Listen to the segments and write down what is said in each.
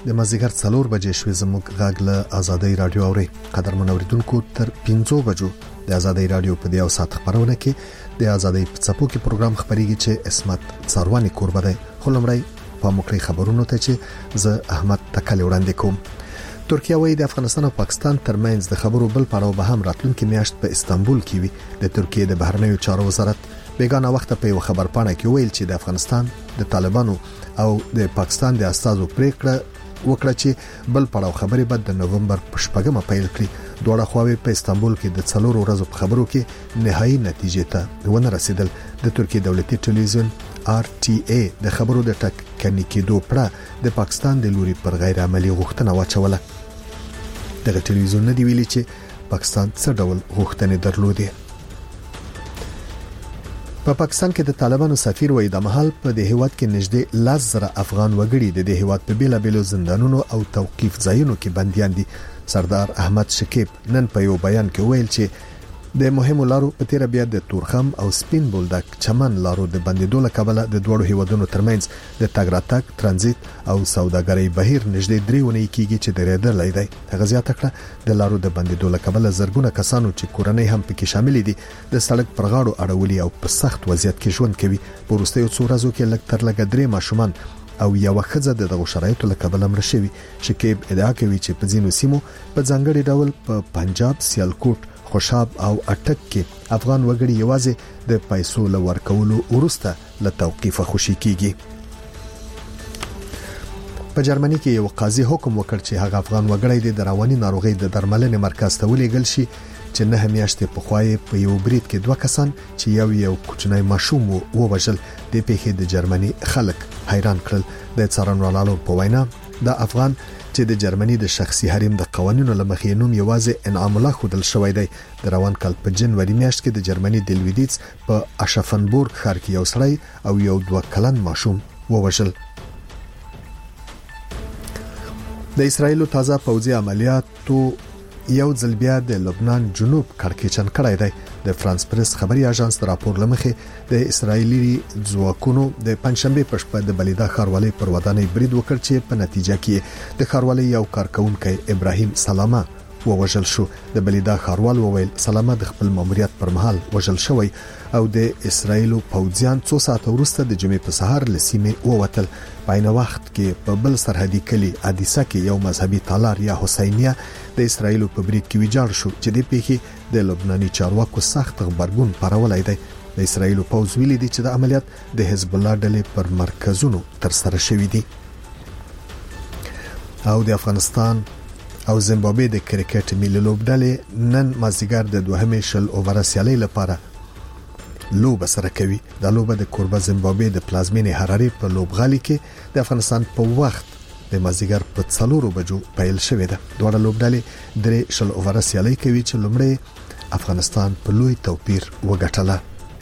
د مازیګر 4 بجې شوې زموږ غږ له آزادۍ رادیو اوري. قدرمن اوریدونکو تر 5 بجو د آزادۍ رادیو په دیو سات خبرونه کې د آزادۍ په څپو کې پروګرام خبريږي چې اسمت څاروانی کوربه دی. خلمړی په مخکې خبرونو ته چې زه احمد تکل وړاندې کوم. ترکیه وايي د افغانستان او پاکستان ترمنځ د خبرو بل پړاو به هم راتلونکي میاشت په استانبول کې وي. د ترکیه د بهرنیو چارو وزارت بیگانه وخت په یو خبر پاڼه کې ویل چې د افغانستان د طالبانو او د پاکستان د استازو پریکړه وکړه چې بل پړاو خبرې بعد د نوومبر په 8مه پیل کړي. دوه خواوې په استانبول کې د 4 ورځو په خبرو کې نهایي نتیجې ته ونه رسیدل. د ترکیه دولتي ټلویزیون RTA د خبرو د ټکنی کېدو پړه د پاکستان د لوري پر غیر عملی غوښتنه واچوله. دغه ټلویزیون نه دی ویلي چې پاکستان څه ډول غوښتنې درلودې. په پاکستان کې د طالبانو سفیر وایي د محل په د هیواد کې نږدې 10,000 افغان وګړي د هیواد په بیلابیلو زندانونو او توقيف ځایونو کې بنديان دي. سردار احمد شکیب نن په یو بیان کې ویل چې د مهمو لارو په تیر بیا د تورخم او سپین بولدک چمن لارو د بندیدو لکبله د دوړو هیوادونو ترمنځ د تګ راتګ ترانزیت او سوداګرۍ بهیر نږدې 3 ونې کېږي چې درېدلای دی. هغه زیاته کړه د لارو د بندیدو لکبله زرګونه کسانو چې کورنۍ هم پکې شامل دي د سړک پر غاړو اړولي او په سخت وضعیت کې ژوند کوي. په وروستیو څو ورځو کې لږ تر لږه 3 ماشومان او یو خزه د دغه شرایطو لکبله مړ شوی. شکیب ادعا کوي چې په ځینو سیمو په ځانګړي ډول په پنجاب، سیالکوټ، خوشاب او اټک کې افغان وګړي یوازې د پیسو لور کولو ورسته له توقيفه خوشي کیږي. په جرمني کې یو قاضي حکم وکړ چې هغه افغان وګړي د رواني ناروغي د درملنې مرکز ته ولېږل شي چې نه میاشتې په خوای په یو برید کې 2 کسان چې یو کوچنی ماشوم ووژل. د پیښې د جرمني خلک حیران کړل. د څارنوالانو په وینا د افغان چې د جرمني د شخصي حریم د قوانینو لمخې نوم یوازې انعام الله خودل شوی دی. د روان کال په جنوري میاشت کې د جرمني د لویدیц په اشافنبورګ ښار کې یو سړی او یو 2 کلن ماشوم ووژل. د اسرایلو تازه پوځي عملیاتو یو ځل بیا د لبنان جنوب کړکېچن کړی دی. د فرانس پریس خبري اژانس راپور لمخې د اسرایلی ځواکونو د پنځشنبه په شپه د بلیدا ښاروالۍ پر ودانۍ برید وکړ چې په نتیجه کې د ښاروالۍ یو کارکونکو ابراهیم سلامه ووژل شو. د بلیدا ښاروال وویل سلامه د خپل ماموریت پر مهال وژل شوی او د اسرایلو پوځیان 2 ساعت وروسته د جمعې په سهار لسیمه ووتل. په عین وخت کې په بل سرحدي کلی ادیسا کې یو مذهبي تالار یا حسینیه د اسرایلو په برید کې ویجاړ شو چې د پیښې د لبناني چارواکو سخت خبرګون پرولای دی. د اسرایلو پوځ ویلي دی چې د عملیات د حزب الله ډلې پر مرکزونو تر سره شوې دي. او د افغانستان او زیمبابوې د کرکټ ملي لوبډلې نن مازیګر د 2 شل اوور سیالۍ لپاره لوبه سره کوي. د لوبه د کوربه زیمبابوې د پلازمینې حراري په لوبغالي کې د افغانستان په وخت د مازیګر په 4 بجو پیل شوې ده. دوه لوبډلې 3 شل اوور سیالۍ کوي چې لومړی افغانستان په لوی توپیر وګټله.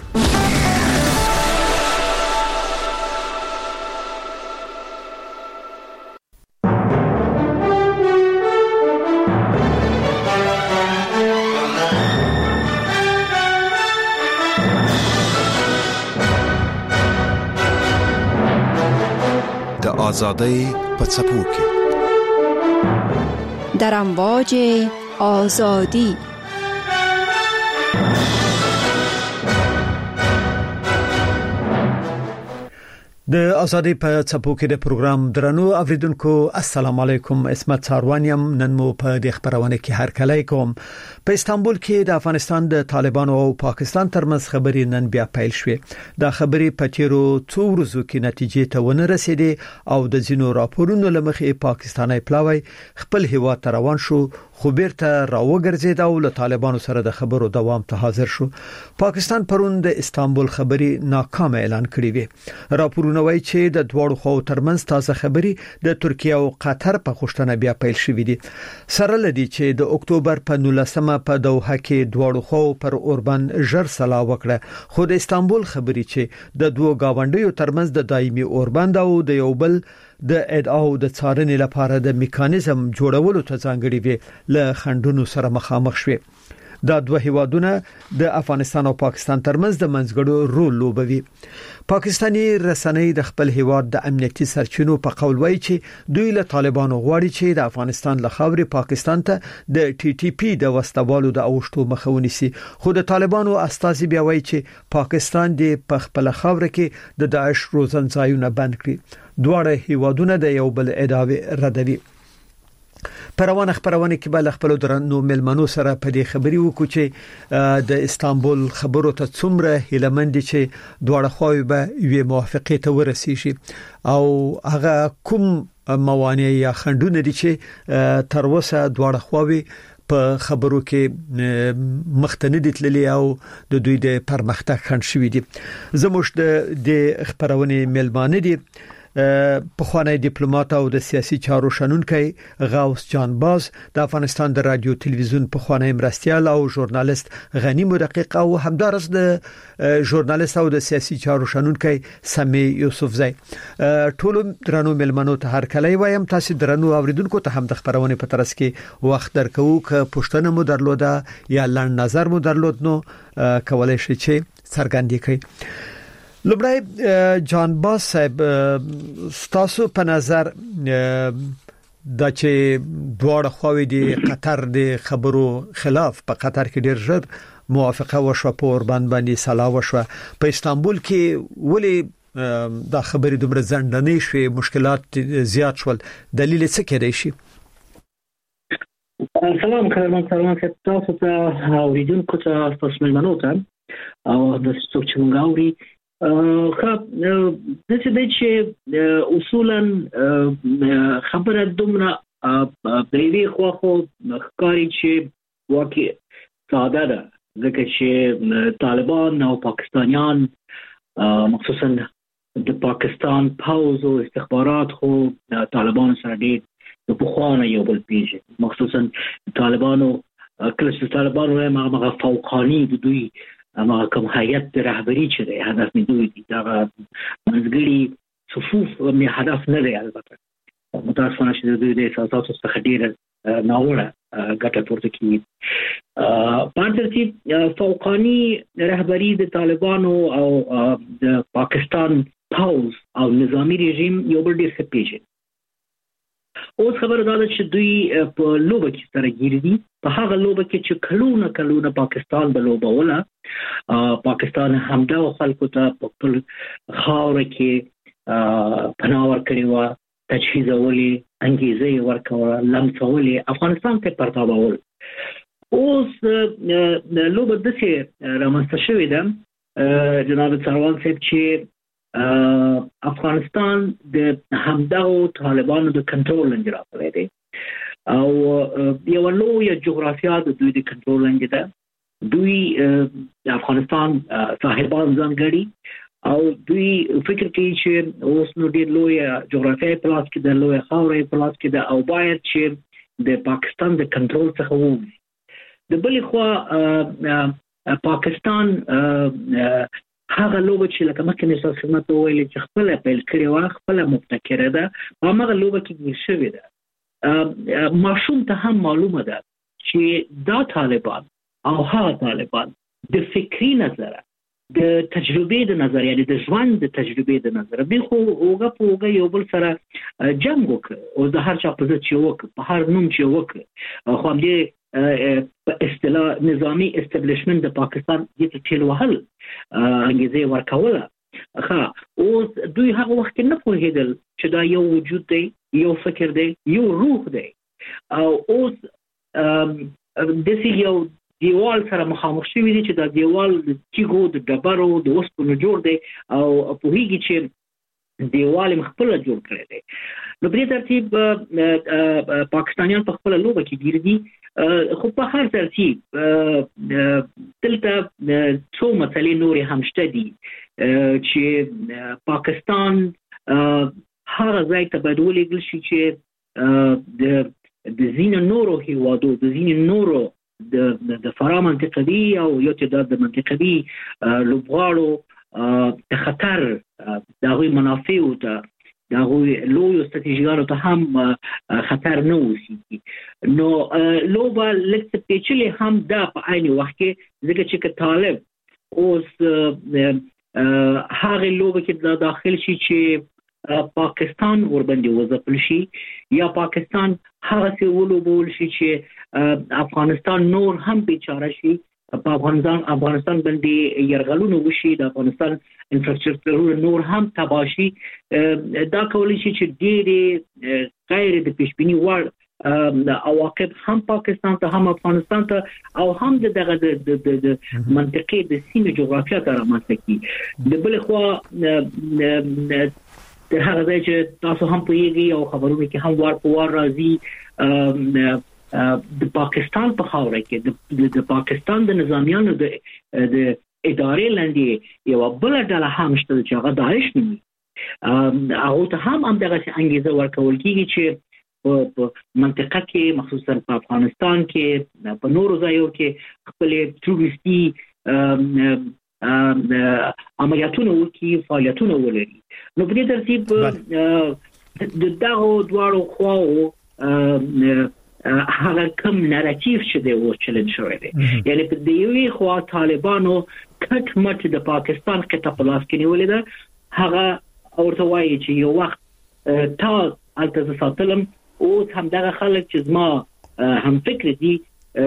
آزادی په څپو کې در امواج آزادی د آزادی په څپو کې د پروګرام درنو اوریدونکو السلام علیکم. اسمت څاروانیم نن مو په د خبرونه کې هر کله کوم. په استانبول کې د افغانستان د طالبانو او پاکستان ترمنځ خبرې نن بیا پیل شوې. دا خبرې په تیرو 2 ورځو کې نتیجې ته ونه رسیدې او د ځینو راپورونو لمخې پاکستاني پلاوی خپل هیواد ته روان شو خو بیرته راوګرځید او له طالبانو سره د خبرو دوام ته حاضر شو. پاکستان پرون د استانبول خبري ناکام اعلان کړی وی. راپورونه وایي چې د دوړو خو ترمنځ تازه خبري د ترکیه او قطر په خوشتنه بیا پیل شوې دي. سره لدی چې د اکتوبر په 19مه په دوحه کې دوړو خو پر اوربان ژر سلا وکړه خو د استانبول خبري چې د دوه گاونډیو ترمنځ د دایمي اوربند او د یو بل د ادعاو د څارنې لپاره د میکانیزم جوړولو ته ځانګړي وی له خندونو سره مخامخ شوه. دا دوه هیوادونه د افغانستان او پاکستان ترمنځ د منځګړو رول لوبوي. پاکستاني رسنۍ د خپل هیواد د امنیتي سرچینو په قول وایي چې دوی له طالبانو غواړي چې د افغانستان له خاورې پاکستان ته د ټي ټي پی د وسوالو د اوښتو مخه ونیسي. خو د طالبانو استازي بیا وایي چې پاکستان د خپل خاور کې د داعش روزنځایونه بند کړي. دواړه هیوادونه د یو بل ادعاوې ردوي. پروانه خبرونه کې بل خپل درنو ملمنو سره په دې خبري وکړو چې د استانبول خبرو ته څومره هیلمند چې دواړه خواوې به یو موافقه ته ورسیږي او هغه کوم موانع یا خنډونه دي چې تر اوسه دواړه خواوې په خبرو کې مختنه دي تللي او د دوی د پرمختګ خنډ شوي دي. زموږ د خبرونه ملمانه دي په خوانی ډیپلوماټ او د سیاسي چارو شنونکي غوث جان باز، د افغانستان د رادیو تلویزیون په خوانی مرستيال او ژورنالیست غنی مدقق او همدارس د ژورنالیست او د سیاسي چارو شنونکي سمي یوسفزی. ټول درنو ملمنو ته هر کله وایم تاسو درنو اوریدونکو ته هم د خبرونه په ترڅ کې وخت درکو ک پښتنه مو درلوده یا لړ نظر مو درلود نو کولای شئ چې څرګندې کړئ. لومړی جان باز صاحب ستاسو په نظر د چې دواړه خواوې د قطر د خبرو خلاف په قطر کې ډېر ژر موافقه وشوه، په اوربان باندې سلا وشوه، په استانبول کې ولې دا خبرې دومره ځنډنې شوې، مشکلات زیات شول، دلیل څه کېدای شي؟ سلام کارمان تاسو ته اوریدونکو ته تاسو ملمنو ته او د څوک چې موږ اوري خب د څه چې اصولا خبره دومره د دې خو ښکاري چې واقع ساده ده، ځکه چې طالبان او پاکستانیان مخصوصا د پاکستان پوز او استخبارات خو د طالبان سره ډېر د پخوانه یو بل پیژني، مخصوصا طالبانو کله چې طالبان هغه فوقانی د دوی اما کوم هیئت د رهبری چې دی هدف مې دوی دي دا منځګړي صفوف مې هدف نه دی، البته متاسفانه چې دوی د احساساتو څخه ډېره ناوړه ګټه پورته کوي. په ترتیب فوقانی رهبری د طالبانو او د پاکستان پوز او نظامی رژیم یو بل ډېر ښه پیژني. اوس خبره دا ده چې دوی په لوبه کې سره ګیر دي، په هغه لوبه کې چې کلونه پاکستان به لوبوله. پاکستان همدا خلکو ته په خپل خاوره کې پناه ورکړې وه، تجهیزولې، انګېزه ورکوله، لمسولې، افغانستان ته پرتابول. اوس لوبه داسې رامنځته شوې ده جناب سروان صاحب چې افغانستان د همدغو طالبانو د کنټرول لاندې راغلی دی او یو لویه جغرافیا د دوی د کنټرول لاندې ده. دوی د افغانستان صاحبان ځان ګڼي او دوی فکر کوي چې اوس نو ډېر لویه جغرافیایي په لاس کې ده، لویه خاوره په لاس کې ده او باید چې د پاکستان د کنټرول څخه ووځي. د بلې خوا پاکستان هغه لوبه چې لکه مخکې مې تاسو خدمت ته ویلي چې خپله پیل کړې وه، خپله مبتکره ده، په هماغه لوبه کې ګیر شوې ده. ماشوم ته هم معلومه ده چې دا طالبان او هغه طالبان د فکري نظره، د تجربې د نظر، یعنی د ژوند د تجربې د نظر دوی خو اوږه په اوږه یو بل سره جنګ وکړ او د هر چا په ضد چې وکړ، په هر نوم چې وکړ، خو همدې په اصطلاح نظامی استبلیشمنت د پاکستان دې ته ټیل وهل، انګېزه ورکوله. اوس دوی هغه وخت نه پوهېدل چې دا یو وجود دی، یو فکر دی، یو روح دی او اوس داسې یو دیوال سره مخامخ شوي دي چې دا دیوال د تیږو، د ډبرو، د اوسپنو جوړ دی او پوهېږي چې دیوال یې خپله جوړ کړی دی. نو په دې ترتیب پاکستانیان په خپله لوبه کې ګیر دي. خو په هر ترتیب دلته څو مسلې نورې هم شته دي چې پاکستان هغه ځای ته باید ولېږل شي چې د ځینو نورو هیوادو، د ځینو نورو د فرا منطقه دي او یو تعداد د منطقه دي لوبغاړو د خطر د هغوی منافعو ته دغه لوی ستراتیژیانو ته هم خطر نه وسی نو لوبه لکه پیچلي هم د په عین وخت کې ځکه چې طالب اوس هغه لوبه کې داخل شي چې پاکستان ورباندې وځپل شي یا پاکستان هغه څه ولوبول شي چې افغانستان نور هم بیچاره شي په افغانستان باندې يرغلونه وشي د افغانستان انفراستراکچر نور هم تباشي دا کولی شي چې ډېر غیر د پیشبینی وړ عواقب هم پاکستان ته هم افغانستان ته او هم دغه د منطقې د سیمې جغرافیه ته رامنځته کی د بل خو د هغه ځای چې تاسو هم پوهیږئ او خبرونه کې هم وار په وار راځي د پاکستان په خاوره کې د پاکستان د نظامیانو د ادارې لاندې یو بل ډله هم شته چې هغه داعش نومي هغه ته هم دغه انګیزه ورکول کیږي چې په منطقه کې مخصوصا په افغانستان کې په نورو ځایو کې خپل تروریستي عملیاتونه وکړي فعالیتونه ولري نو په دې ترتیب د دغه دواړو خواو هغه کوم ناراتیو چې دی او چیلنج شوی دی یعنی په دې یوې خوا طالبانو کټ مټ د پاکستان کې په لاس کې نیولې ده هغه اورته وایي چې یو وخت تا الته ساتلم او هم دغه خلک چې زما هم فکر دي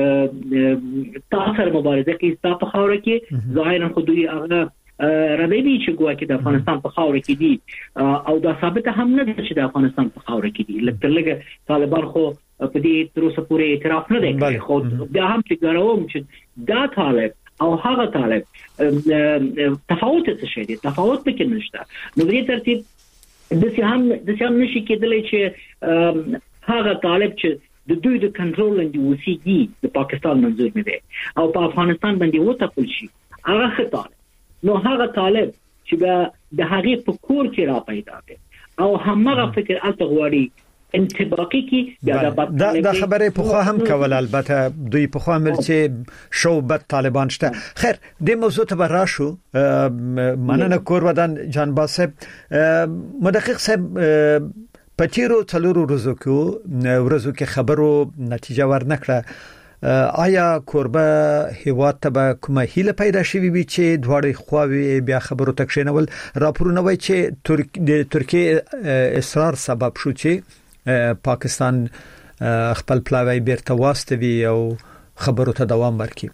تاسو مبارزه کوي تاسو په خاوره کې ظاهرا خو دوی هغه ردی چې ګواکې د افغانستان په خاوره کې دي او دا ثابت هم نه ده چې د افغانستان په خاوره کې دي لکه طالبان خو په دې تر اوسه پورې اعتراف نه دی خو دا هم چې ګروم چې دا طالب او هغه طالب تفاوت څه شي دي تفاوت پکې نشته نو دې ترتیب د سیام نشي کېدلی چې هغه طالب چې د دوی د کنټرول لاندې وسیږي د پاکستان منظور نه دی او په افغانستان باندې وټاکل شي هغه خطر نو هغه طالب چې د هغه په کور کې را پیدا دی او همغه فکر الته غواړي انتباقی کی دا خبره په خو هم کول البته دوی په خو عمل چې شوبت طالبان شته خیر د موضوع ته راشو مننه کور ودان جان باسب مدقق صاحب پچیرو څلورو ورځو کې خبرو نتیجه ورنکړه آیا کوربه هیواد ته کومه هیله پیدا شوی وي چې دواړه خواوې بیا خبرو تکشینول راپورونه وایي چې د ترکیه اصرار سبب شو چې پاکستان خپل پلاوی بیرته واستوي او خبرو ته دوام ورکړي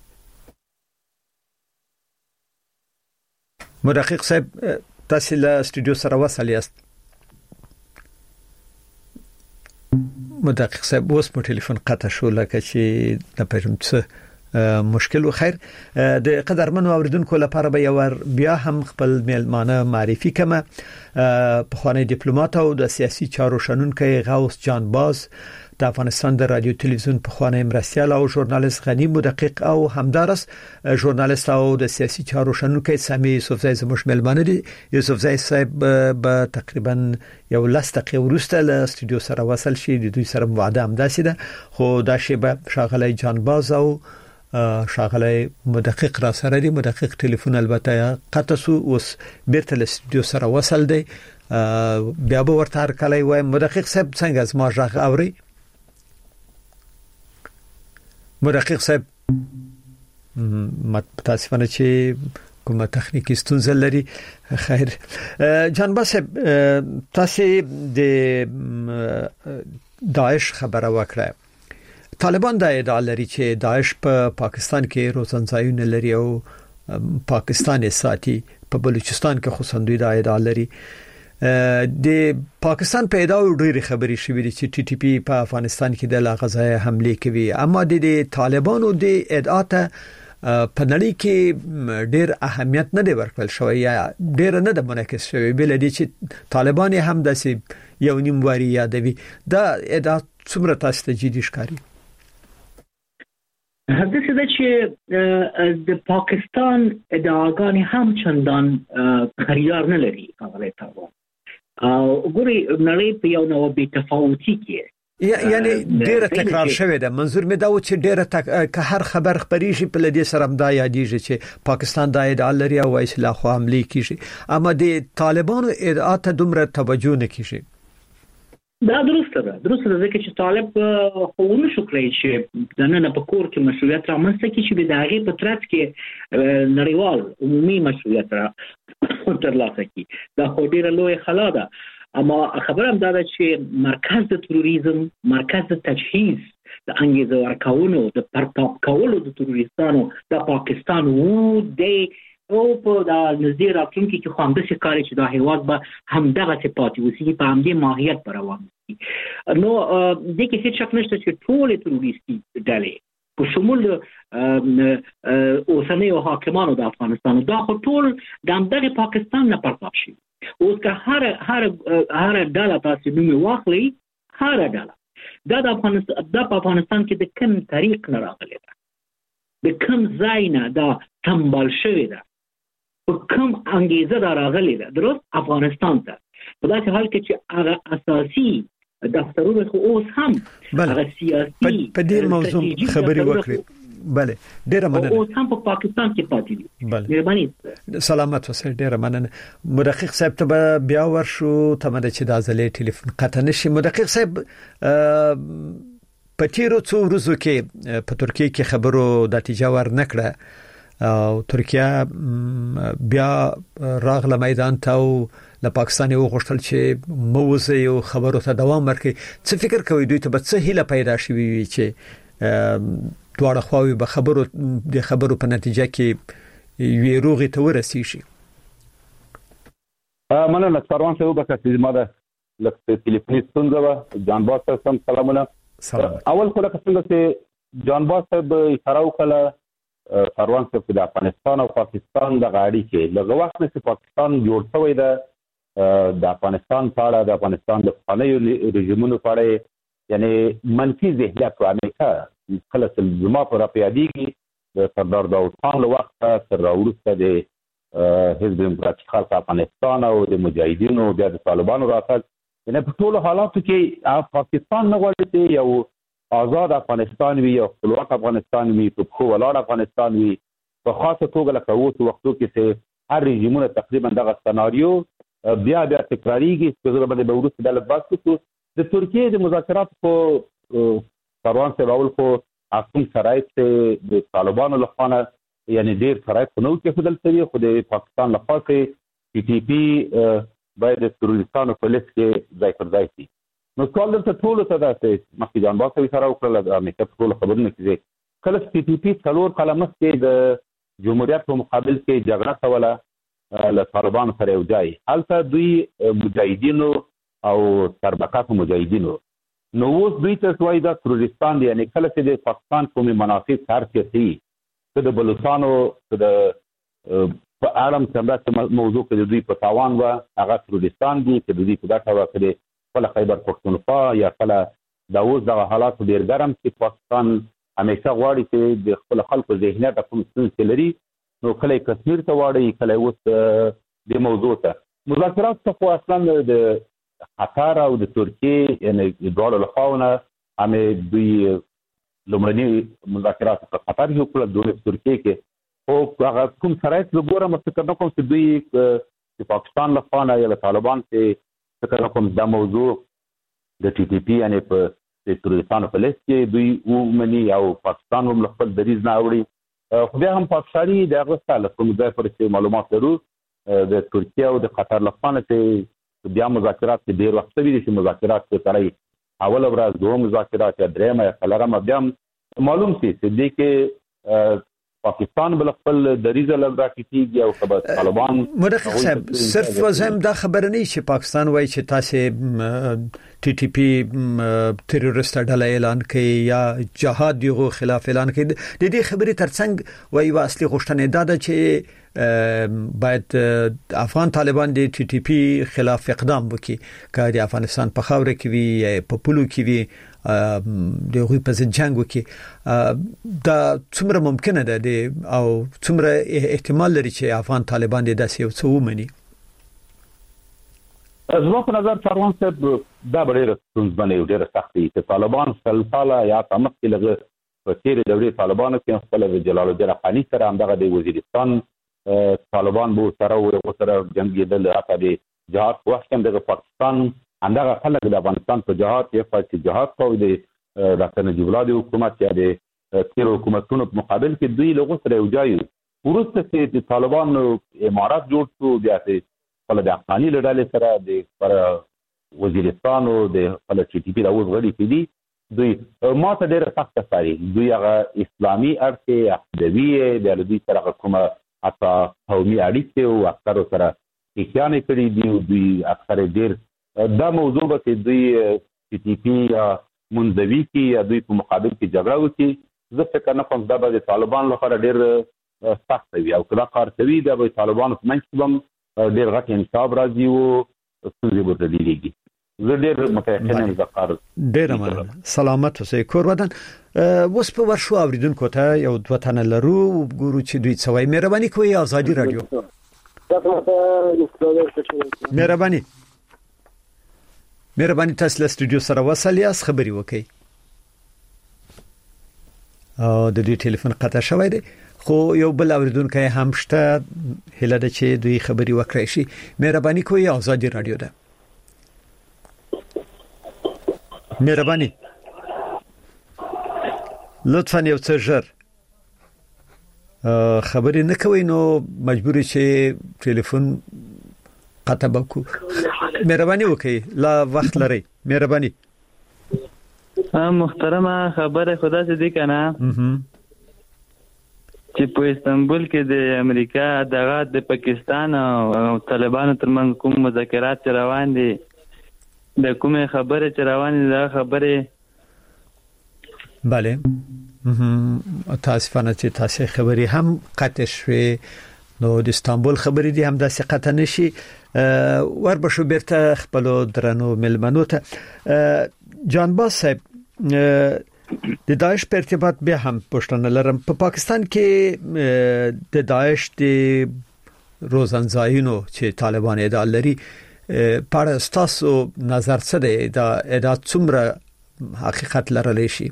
مدقق صاحب تاسو له استودیو سره وصل یاست مدقق صاحب اوس په ټلیفون قطع شو لکه چې د پېژم څه مشکل و خیر د قدرمنو اوریدونکو لپاره به یو بیا هم خپل میلمانه معرفي کما په خوانی ډیپلوماټ او د سیاسي چارو شنونکو غوث جان باز د افغانستان د رادیو تلویزیون په خوانی مرستيال او ژورنالیست غنی مدقق او همدارس ژورنالیست او د سیاسي چارو شنونکو سامي یوسفزای زموږ میلمانه دي یوسفزای صاحب به تقریبا یو لسته ورسته له استودیو سره وصل شي د دوی سره وعده هم داسې ده خو دا شی به شاغلی جان باز او شاغلی مدقق را سره دی مدقق ټلیفون البته قطع سو اوس بیرته له استودیو سره وصل دی بیا به ورته هر کله وای مدقق صاحب څنګه از ما ژغ اوري مدقق صاحب متاسفانه چې کومه تخنیکی ستونزه لري خیر جان باسب تاسو د داعش خبره وکړه طالبان د ادعا لري چې داعش په پاکستان کې روزنځایونه لري او پاکستان ساتي په بلوچستان کې خصوصا دوی د ادعا لري د پاکستان په ادعا ډېری خبري شوې دي چې ټي ټي پی په افغانستان کې د غزای حمله کوي اما د طالبانو د ادعا ته په نړۍ کې ډېر اهمیت نه دی ورکړل شوی یا ډېر نه د منعکس شوی بل دي چې طالبان هم داسې یو نیم واری یادوي دا ادعا څومره تاسو ته جدي ښکاري هغه څه چې د پاکستان ادعاګانې هم چندان خریدار نه لري هغه ته او ګوري نړۍ په یو نوع بې تفاوتي کې یعنی ډیره تکرار شوې ده. منظور مې دا و چې ډیره که هر خبر خبريږي په لدی سره مدا یادېږي چې پاکستان د ادعا لري او اصلاح خو عملی کیږي اما د طالبانو ادعا ته دومره توجه نه کیږي. دا درسته ده ځکه چې طالب خو شو کړی چې د نن په کور کې مشروعیت رامنځته کړي چې د هغې په ترڅ کې نړیوال عمومي مشروعیت ترلاسه کړي. دا خو ډیره لویه خلا ده. اما خبره هم دا ده چې مرکز د تروریزم، مرکز د تجهیز د انګیزه ورکولو د پرتاب کولو د تروریستانو د پاکستان وو د او په د نږدې راتلونکي کې خو همداسې کاري چې دا هیواد به همدغسې پاتې اوسي په همدې ماهیت به روان وي. نو دې کې هېڅ شک نشته چې ټولې تروریستي ډلې په شمول اوسنیو حاکمانو د افغانستان دا خو ټول د همدغې پاکستان نه پرتاب شي. اوس که هر ډله تاسو نوم واخلئ، هر ډله دا په افغانستان کې د کوم طریق نه راغلی ده، د کوم ځای نه دا سمبال شوې ده، په کوم انګیزه دا راغلی ده درست افغانستان ته. په داسې حال کې چې هغه اساسي دفترونه خو اوس هم هغه سیاسي په دې موضوع خبرې وکړي. بله ډیره مننه. اوس هم په پاکستان کې پاتې دي. مهرباني سلامت اوسئ. ډیره مننه. مدقق صاحب ته بیا ورشو تمه چې دا ځلې ټلیفون قطع نشي. مدقق صاحب په تیرو څو ورځو کې په ترکیه کې خبرو نتیجه ور نکړه او ترکیه بیا راغله میدان ته او له پاکستان یو غوښتل چې موزه یو خبرو ته دوام ورکړي. څه فکر کوي دوی ته به څه هیله پیدا شي چې دواړه خواوې به د خبرو په نتیجه کې یوې روغې ته ورسیږي؟ مننه سروان صاحب چې ما د ټلیفوني ستونزه وه. جان باز صاحب هم سلامونه. اول خو لکه څنګه چې جان باز صاحب اشاره وکړه سروان صاحب د افغانستان او پاکستان د اړیکې کې لږ وخت نه چې پاکستان جوړ شوی ده د افغانستان په اړه د افغانستان د پخوانیو رژیمونو په اړه یعنی منفي ذهنیت په امریکا کله چې زما پر راپیادېږي د سردار داود خان له وخته تر راوروسته د حزب دیموکراتیک خلق افغانستان او د مجاهدینو بیا د طالبانو راتګ یعنی په ټولو حالاتو کې پاکستان نه غواړي چې یو آزاد افغانستان وي، یو خپلواک افغانستان وي، په پښو ولاړ افغانستان وي. په خاصه توګه لکه اوس وختو کې چې هر رژیمونه تقریبا دغه سناریو بیا تکراریږي چې زه به د وروسته د بحث کوم. د ترکیه د مذاکرات په سروان صاحب اول خو اصل شرایط د طالبانو لخوا یعنی ډیر شرایط نو کې خدل شوی، خو د پاکستان لخوا کې ټي پی باید د تروریستانو په لیست کې ځای پر ځای شي. نو سوال دلته ټولو ته دا چې مخکې جان باز صاحب سره وکړل د امریکا په ټولو خبرونه کې کله چې ټي پی څلور کاله مخکې د جمهوریت په مقابل کې جګړه کوله له طالبانو سره یو ځای، هلته دوی مجاهدینو او سربقاتو مجاهدینو نو اوس دوی ته وایي دا تروریستان دی. یعنی کله چې د پاکستان کومې منافع کار کوي که د بلوچستانو که د په اړم څنګه موضوع کې دوی په تاوان و هغه تروریستان دي، که دوی په ګټه وکړي خپل خیبر پښتونخوا یا کله دا اوس دغه حالات ډیر ګرم چې پاکستان همیشه غواړي چې د خپل خلکو ذهنیت کوم څه لري، نو کله کشمیر ته واړي کله اوس د موضوع ته مذاکرات څخه اصلا د قطر او د ترکیه یعنی دواړو لخواونه همې دوی لومړني مذاکرات په قطر کې وکړل، دوی په ترکیه کې او هغه کوم شرایط وګورم فکر نه کوم چې دوی د پاکستان لخواونه یا د طالبان چې فکر نه کوم دا موضوع د ټي ټي پی یعنی په د تروریستانو په لیست کې دوی ومني او پاکستان هم خپل دریځ نه اوري. خو بیا هم پاکستاني د هغه سره کوم ځای پر چې معلومات لرو د ترکیه او د قطر لخواونه چې بیا مذاکرات کې ډیر وخت ویل شي، مذاکرات کې ترای اول ورځ دوه مذاکرات یا درېمه یا څلورمه بیا معلوم شي چې دې کې پاکستان بل خپل دریزه لږ راکېږي او خبر طالبان. مدقق صاحب صرف وزم دا خبر نه چې پاکستان وایي چې تاسو ټي ټي پی تروریست ډله اعلان کړي یا جهاد یو خلاف اعلان کړي، د دې خبرې ترڅنګ وایي اصلي غوښتنه دا چې باید افغان طالبان د ټي ټي پی خلاف اقدام وکړي، که د افغانستان په خاور کې وي په پولو کې وي د غوی په جنگ وکړي. دا څومره ممکنه ده او څومره احتمال لري چې افغان طالبان د داسې یو څه ومني؟ زما په نظر سروان صاحب دا ډېر ستونزمنه او ډېر سختي چې طالبان سلسله یا تمثيل لغه په تیر دورې طالبانو کې خپل جلال الدین افغاني سره همدغه د وزیرستان طالبان بو سره او سره جنگیدل راته د جهاد وخت هم د پاکستان همدغه خلک د افغانستان په جهاد کې فاصله جهاد کوي د ډاکټر نجیب الله د حکومت یا د تیر حکومتونو په مقابل کې دوی لغه سره یو ځای ورسته چې د طالبانو امارات جوړ شو بیا چې خپل د افغاني لړل سره د پر وزیرستان او د خپل ټي ټي پی د اوس غړي کې دي دوی ما ته ډېر سخت ښکاري دوی هغه اسلامي ارته عقیدوي د دوی سره کومه اته قومي اړیکې او اکثر سره کېانه کړي دي دوی اکثر ډېر دا موضوع به دوی ټي ټي پی یا منځوي کې یا دوی په مقابل کې جګړه وکړي زه فکر نه کوم دا به طالبان لپاره ډېر سخت وي او کله کار کوي دا به طالبان په منځ کې هم ډېر غټ انصاف راځي او څنګه به تدلیږي زه ډېر متأکد یم دا کار ډېر مننه سلامت اوسئ کور ودان اوس په ورشو اوریدونکو ته یو دوه تنه لرو ګورو چې دوی څه وایي مهرباني کوئ ازادي رادیو مهرباني تاسو له سټوډیو سره وصل یاست خبري وکړئ او د دې ټلیفون قطع شوی دی خو یو بل اوریدونکو هم شته هله د چې دوی خبري وکړي شي مهرباني کوئ ازادي رادیو ده مهرباني لطفا یو څه ژر خبري نه کوي نو مجبور شي ټلیفون قطع وکړو مهرباني وکړئ لا وخت لري مهرباني محترمه خبره خدا دې دی کنه چې په استانبول کې د امریکا دغه د پاکستان او طالبانو ترمنځ کوم مذاکرات روان دي د کومه خبره چې روان دي دا خبره bale تاسفانه چې تاسو خبري هم قطع شوي نو د استانبول خبري دي هم د ثقت نشي وربشو بیرته خپل درنو ملمنو ته جانباز صاحب د داعش په ارتباط به هم پښتنه لرم په پاکستان کې د داعش د روزنځایونو چې طالبان ادعا لري پر اساسو نظر څه دی دا ادعا څومره حقیقت لرلی شي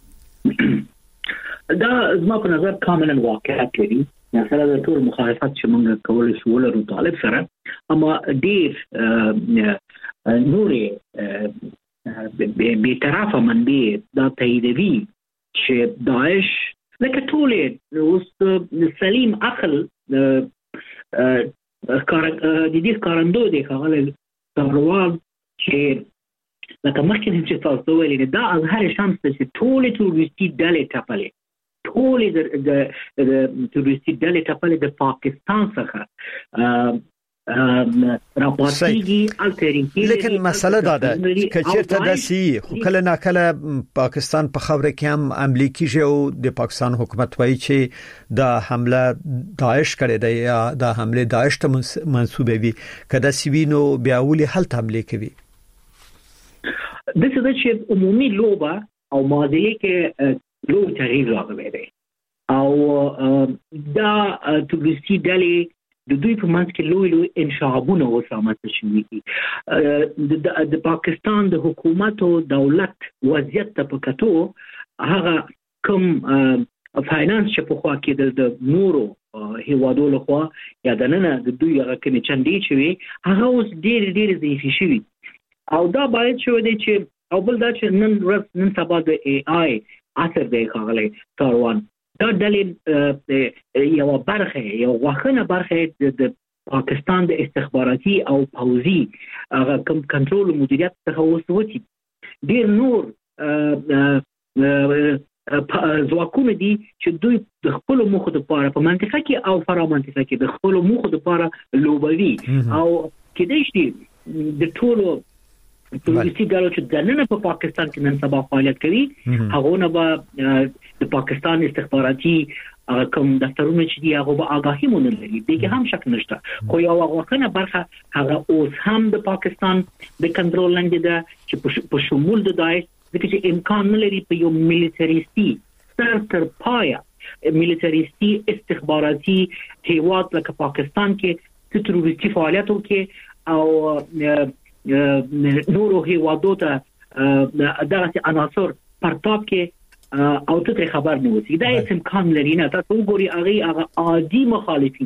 دا زما په نظر کاملا واقعیت لري مثلا د ټول مخالفت چې موږ کولای شو ولرو طالب سره اما ډیر نورې به طرفه منبع دا تاییدوي چې داعش لکه ټول اوس سلیم عقل د دې کارندو دی هغه سروال چې لکه مخکې چې تاسو ویلي دا از هر شمس چې ټول تروریستي ډلې ټاپلې ټول د تروریستي ډلې ټاپلې د پاکستان څخه راپورتيږي الټرینټیو لیکن مسله دا ده چې چیرته د سی خو کله نه کله پاکستان په خبره کې هم عملی کیږي او د پاکستان حکومت وایي چې دا حمله داعش کړی دی یا دا حمله داعش ته منسوبه وي کله سوینو بیا ولي حل حمله کوي د څه چې عمومي لوبه او ماضي کې لوب تغییر راغلی دی او دا تروریستي ډلې د دوی په منځ کې لوی انشعابونه وسامت شوي دي د پاکستان د حکومت او دولت وضعیت ته پکاتو هغه کوم فاینانس چې په خوا کې د نورو هیوادو لخوا یا د نن د دوی هغه کې چندې شوي هغه اوس ډېر ضعیف شوي او دا باید شو دی چې او بل دا چې نن سبا د ای آی اثر دی خاغلی تاروان دا دلیل یو برخه یو واخنه برخه د پاکستان د استخباراتي او پوځي هغه کوم کنټرول او مدیریت څخه وسوتی ډیر نور ځواکونه دي چې دوی د خپل موخو لپاره په منطقه کې او فرا منطقه کې د خپل موخو لپاره لوبوي او کېدای شي د ټولو تروریستي ډلو چې د نن په پاکستان کې نن سبا فعالیت کوي هغه نه به د پاکستان استخباراتي کوم دفترونه چې دی هغه به آگاهی مونږ لري دغه هم شک نشته خو یو واقعا برخه هغه اوس هم د پاکستان د کنټرول لاندې ده چې په شمول د داعش چې امکان نه لري په یو میلیټریستي تر پایا میلیټریستي استخباراتي هیواد لکه پاکستان کې تروریستي فعالیت وکړي او نورو هیوادو ته دغه عناصر پرتاب کې او ته خبر نه وسی دا هیڅ امکان لري نه. تاسو وګورئ هغه عادي مخالفین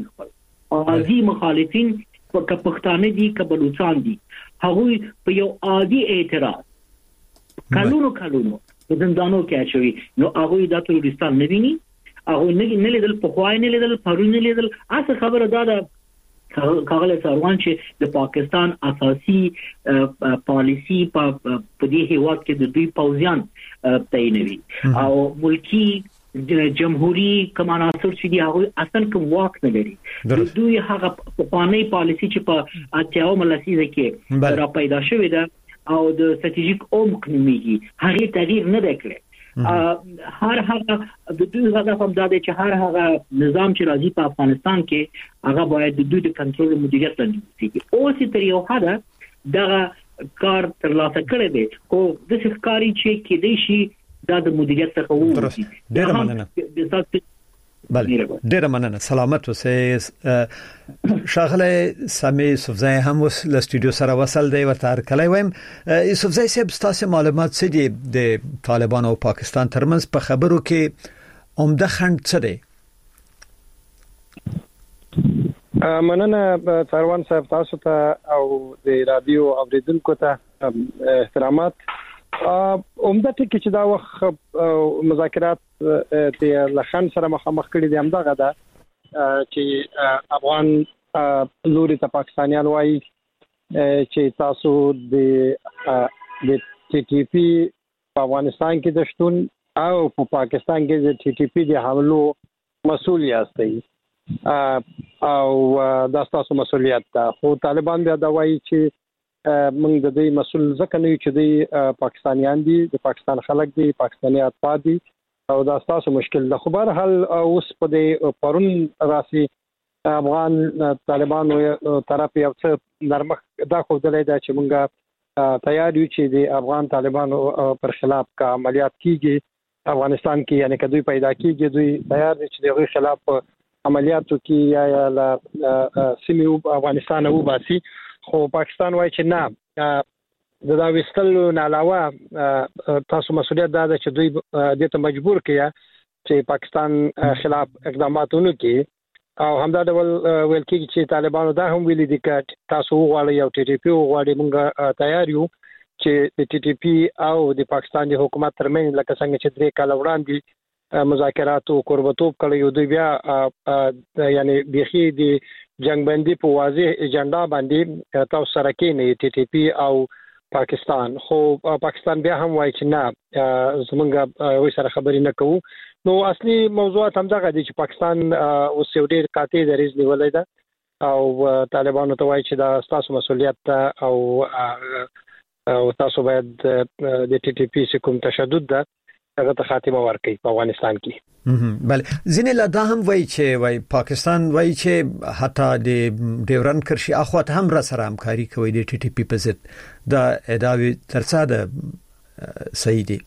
که پښتانه دي که بلوچستان دي هغوی په یو عادي اعتراض کلونو په زندانو کې اچوي نو هغوی د تروریستان نه ویني هغه نه لیدل په خوای نه لیدل پرون نه لیدل اصل خبره دا کاغله سروان چې د پاکستان اساسي پالیسی په دې هیواد کې د دوی پوځیان تعینوي او ملکی جمهوریت کماناسر چې دی هغه اصلا کوم واک نه لري دوی هغه پخوانی پالیسی چې په اتیاو ملسیزه کې را پیدا شوې ده او د استراتیژیک عمق نوميږي هغه تغییر نه وکړي. هر هغه د دوی هدف هم دا دی چې هر هغه نظام چې راځي په افغانستان کې هغه باید د دوی د کنټرول مدیریت لاندې وي. اوس تر یو حد دا کار تر لاسه کړی دی خو د ښکاری چې کې دی شي دا د مدیریت څخه وو. ډیر مننه. بله ډیر مننه. سلامت اوسئ. شاغله سامي صفزای هم وس له استودیو سره وصل دی ورته کله وایم صفزای صاحب تاسو معلومات څه دي د طالبان او پاکستان ترمنځ په خبرو کې عمده خند څه دی؟ مننه سروان صاحب تاسو ته او د رادیو اوریدونکو ته احترامات. عمده ټکی چې دا وخت مذاکرات د لخن سره مخامخ کړي دي همدغه ده چې افغان لوري ته پاکستانیان وایي چې تاسو د ټي ټي پی په افغانستان کې د شتون او په پاکستان کې د ټي ټي پی د حملو مسؤل یاستئ او دا تاسو مسؤلیت ده. خو طالبان بیا دا وایي چې موږ د دې مسؤل ځکه نه یو چې د پاکستانیان دي د پاکستان خلک دي پاکستاني اتباع دي او دا تاسو مشکل ده. خو بهر حال اوس په دې پرون راسي افغان طالبان طرف یو څه نرمخ دا خو دلای دا چې موږ تیار یو چې د افغان طالبانو پر خلاف کا عملیات کیږي افغانستان کې یعنی که دوی پیدا کیږي دوی تیار دي چې دغه خلاف عملیاتو کې یا لا سیمه افغانستان او باسي. خو پاکستان وایي چې نه د دا وستلو نه علاوه تاسو مسؤلیت دا ده چې دوی دې ته مجبور کړي چې پاکستان خلاف اقدامات وکړي او همدا ډول ویل کېږي چې طالبانو دا هم ویلي دي چې تاسو وغواړئ او ټي ټي پی وغواړئ موږ تیار یو چې د ټي ټي پی او د پاکستان د حکومت ترمنځ لکه څنګه چې 3 کال وړاندې مذاکرات او قربتوب کړي دوی بیا یعنی بيخي د جنگ بندي په واضح ایجنډا باندې تاسو سره کې نه ټي ټي پی او پاکستان. خو پاکستان بیا هم وایي چې نه زمونږ وې سره خبرې نه کوو. نو اصلي موضوعات هم دغه دي چې پاکستان اوس یو ډېر قاطع دریځ نیولای ده او طالبانو ته وایي چې دا تاسو مسؤلیت او تاسو باید د ټي ټي پی کوم تشدد ده هغه ته خاتمه ورکړي په افغانستان کې. بله ځینې لا دا هم وایي چې پاکستان وایي چې حتی د ډیورن کرشي اخوات هم را سره همکاري کوي د ټي ټي پی په ضد دا ادعاوې ترڅا ده صحیح دي؟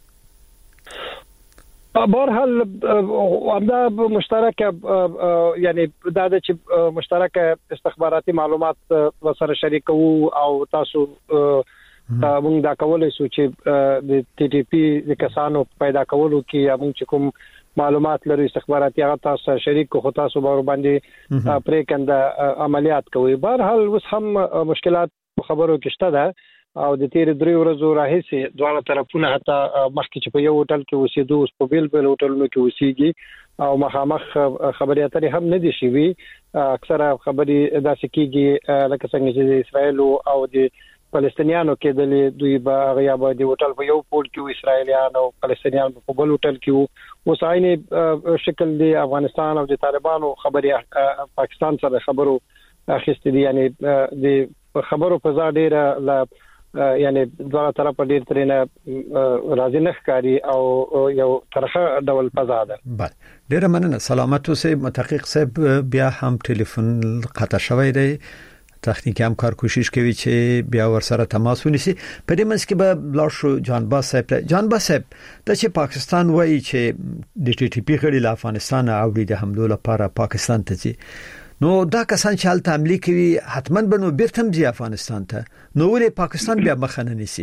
بهرحال همدا مشترکه یعنی دا چې مشترکه استخباراتي معلومات سره شریکو او تاسو موږ دا کولای شو چې د ټي ټي پی د کسانو پیدا کولو کې موږ چې کوم معلومات لري استخباراتي هغه تاسو شریک خو تاسو باندې پرې کنده عملیات کوي. بهرحال اوس هم مشکلات خبرو کې شته ده او د تیر 3 ورځې راهیسې دواړه طرفونه حتی مخکې چې په یو هوټل کې اوسېدو اوس په بیل هوټلونو کې اوسېږي او مخامخ خبرې اترې هم نه دي شوي. اکثره خبرې داسې کېږي لکه څنګه چې د اسرائیل او د فلسطینیانو کې د دوی به غیاب د هوټل په یو پول کې اسرائیلیان او فلسطینیان په بل هوټل کې اوس عین شکل دی افغانستان او د طالبانو خبرې پاکستان سره خبرو اخیستې دي یعنی د خبرو په ځای ډیره یعنی دغه طرف ډیر ترنه راځي نه ښکاری او یو طرفه ډول فضا ده. بله ډیره مننه. سلامت اوسئ. متحقق صاحب بیا هم ټلیفون قطع شوی دی تخنیکی همکار کوشش کوي چې بیا ورسره تماس ونیسي. په دې منځ کې به لاړ شو جانباز صاحب د چې پاکستان وایي چې د ټي ټي پی غړي له افغانستان اوړي د حملو لپاره پاکستان ته ځي نو دا کسان چې حالت عملی کوي حتماً به نو بیرته ځي افغانستان ته نو ولې پاکستان بیا مخنه نیسي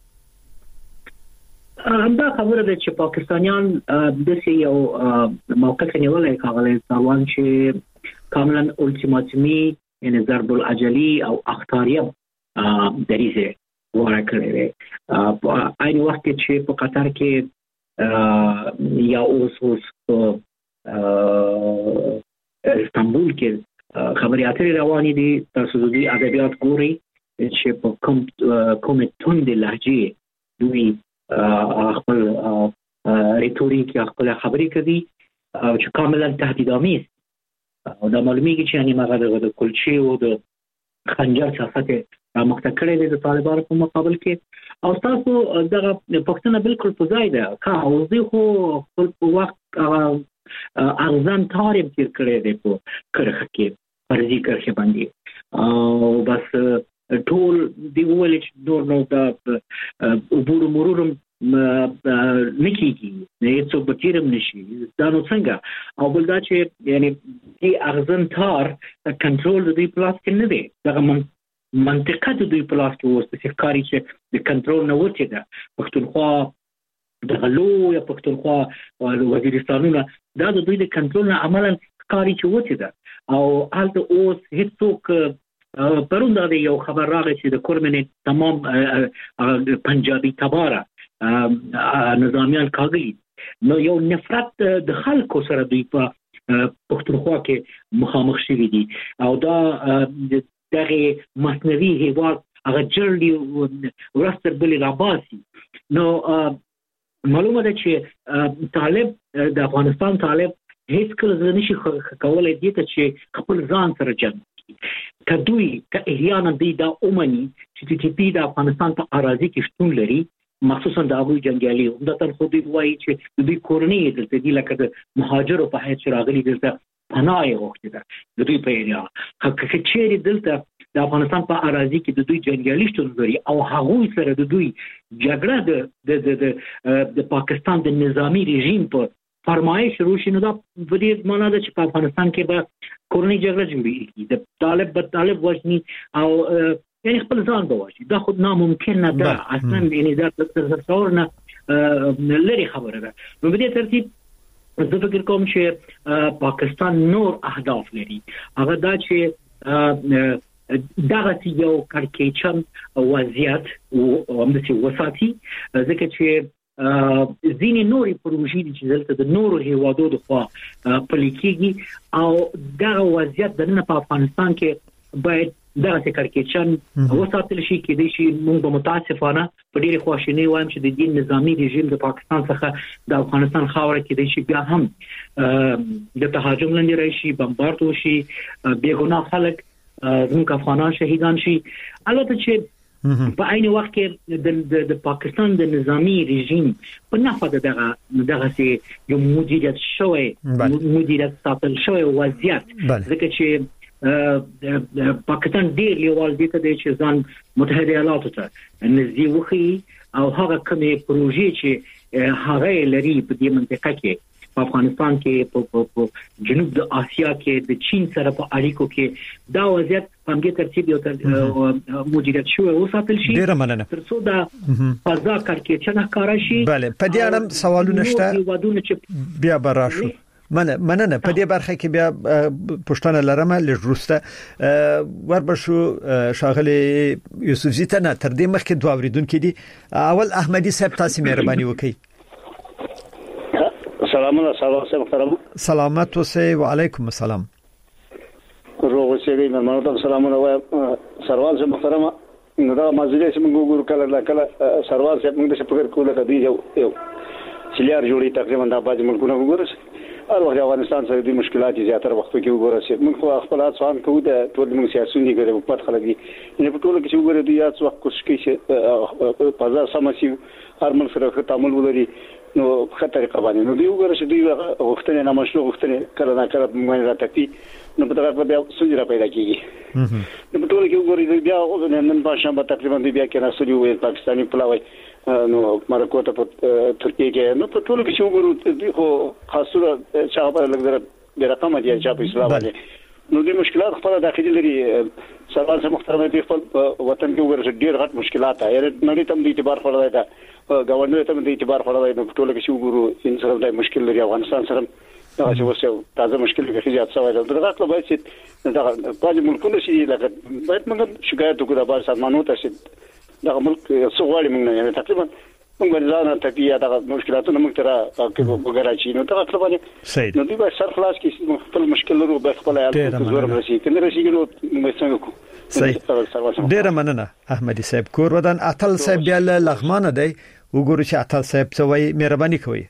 همدا خبره ده چې پاکستانیان د یو موقف نیولای کاغلی ساروان چې کاملا الټیماتومي یعنی ضرب العجلی او اختاریه دریزه ورکړي عین وخت چې په قطر کې یا اوس استانبول کې خبري اترې روانې دي تاسو د ادبیات ګوري چې په کوم توند لهجه دوی خپل ریټوریک یا خپل خبرې کوي او چې کاملا تهدیدآمیز او دا معلومیږي چې یعنی مغه د کلچې او د خنجر سیاست مخته کړی دی د طالبانو په مقابل کې او تاسو دغه پښتنه بالکل په ځای ده کا او زه خو خپل وخت ارزان تاریخ تیر کړی دی په کرخه کې فرضي کرخه باندې او بس ټول دی ولې نور نو د عبور مرورم نکیږي نه څه بچیرم نشي دا نو څنګه او بل دا چې یعنی دی ارزان تار کنټرول د دې پلاس کې نه دی دغه منطقه د دوی پلاس کې وسته چې کاری چې د کنټرول نه وته ده پښتونخوا د غلو یا پښتونخوا وزیرستانونه دا د دوی د کنټرول نه عملاً کاری چې وته ده او حالت اوس هیڅوک پرونده د یو خبر راغی چې د کورمنې تمام پنجابي تباره نظامیان کاغلی نو یو نفرت د خلکو سره دوی په پښتونخوا کې مخامخ شوي دي او دا دغه مصنوعي هیواد هغه جړلی ورستر بل راباسي نو معلومه ده چې طالب د افغانستان طالب هیڅ کله نشي کولای دي چې خپل ځان سره جنګ کدوې ک احیانا دی دا اومني چې ټي پی د افغانستان په اراضي کې شتون لري مخصوصا د ابو جنگیالي د تر خو دی وایي چې د کورنۍ دلته دی لکه د مهاجرو په حیث راغلي دلته پناه وخت ده د دوی په اړه حقیقت چیرې دلته د افغانستان په اراضي کې د دوی جنگیالي شتون لري او هغه سره د دوی جګړه د پاکستان د نظامی رژیم په فرمایش روشي نو دا په دې معنی ده چې په افغانستان کې به کورنۍ جګړه جوړیږي د طالب وژني او یعنی خپل ځان به وژني دا خود ناممکن نه ده اصلا یعنی دا تصور نه لري خبره ده نو په دې ترتیب زه فکر کوم چې پاکستان نور اهداف لري هغه دا چې دغه یو کړکېچن وضعیت او همداسې وساتي ځکه چې ځینې نورې پروژې چې دلته د نورو هیوادو د خوا پلي کېږي او دغه وضعیت دننه په افغانستان کې باید دغه کړکېچن وساتل شي کېدای شي موږ به متاسفانه په ډېرې خواشینۍ وایم چې د دې نظامي رژیم د پاکستان څخه د افغانستان خاوره کېدای شي بیا هم د تهاجم لاندې راشي بمبارد وشي بېګناه خلک زموږ افغانان شهیدان شي البته چې په عین وخت کې د پاکستان د نظامی رژیم په نفع دغه یو مدیریت شوی مدیریت ساتل شوی وضعیت ځکه چې پاکستان ډېر لیوال دي ته چې ځان متحده ایالاتو ته نږدې وخی او هغه کومې پروژې چې هغه لري په دې منطقه کې په افغانستان کې په جنوب د آسیا کې د چین سره په اړیکو کې دا وضعیت په دې ترتیب یو مدیریت شوی او ساتل شي ترڅو دا فضا کړکېچنه ښکارا شي bale په دې اړه سوالونه شته بیا براشو مننه په دې برخه کې بیا پښتنه لرم لږروسته وربشو شاغلي یوسف زیتنه تر دې مخکې دوه اوریدونکو دي اول احمدي صاحب تاسو مهرباني وکړئ سلامت اوسئ وعلیکم السلام روغ اوسئ مېلمانو ته سلامونه وایم سروال صاحب محترمه نو دا مازیګر چې موږ ګورو کله سروال صاحب موږ څه فکر کوله کدي یو سلیار جوړي تقریبا د باج ملکونه وګورئ هر وخت افغانستان سره د مشکلات زیاتره وخت کې وګورئ موږ خپل ځوان کوو د ټول موږ سیاسيونی ګرځو په خلک دي نه په ټول کې چې وګورئ د یاد وخت کوشش کوي چې په ځا سمسي هر مل سره تعامل ولري نو په طریقه باندې نو دی وګورئ چې دوی وختونه نه مشروع وختونه کله نه کله موږ راټپي نو په دغه بیا سوجره پیدا کیږي نو په ټول کې وګورئ بیا نن په شنبه تقریبا بیا کې ناسوري وي پاکستاني پلاوي نو مرکو ته په ترکیه کې نو په ټول کې چې وګورئ خو خاصه شعب لګره د رقم دي چې په اسلام باندې نو د مشکلات خپل داخلي لري سروال صاحب محترم دی خپل وطن کې وګورئ ډیر غټ مشکلات یې نړۍ ته د اعتبار خپل دی گورنر ته د اعتبار خپل دی نو ټول کې وګورو ان سره د مشکل لري افغانستان سره دا چې وسو تازه مشکل کې زیات شوی دی دا خپل باید چې دا په ملکونو شي لکه باید موږ شکایت وکړو د بار سازمانونو ته چې دا ملک څو غواړي موږ نه تقریبا موږ ځان ته پیه دا مشکلاتونه موږ تر وګورای شي نو دا خپل باندې نو دوی به سر خلاص کې خپل مشکل لرو به خپل حل زور راشي کنه راشي نو موږ څنګه صحیح ډیر مننه احمدي صاحب کور ودان اتل صاحب بیا لغمانه دی وګورئ چې اتل صاحب څه وایي مهرباني کوئ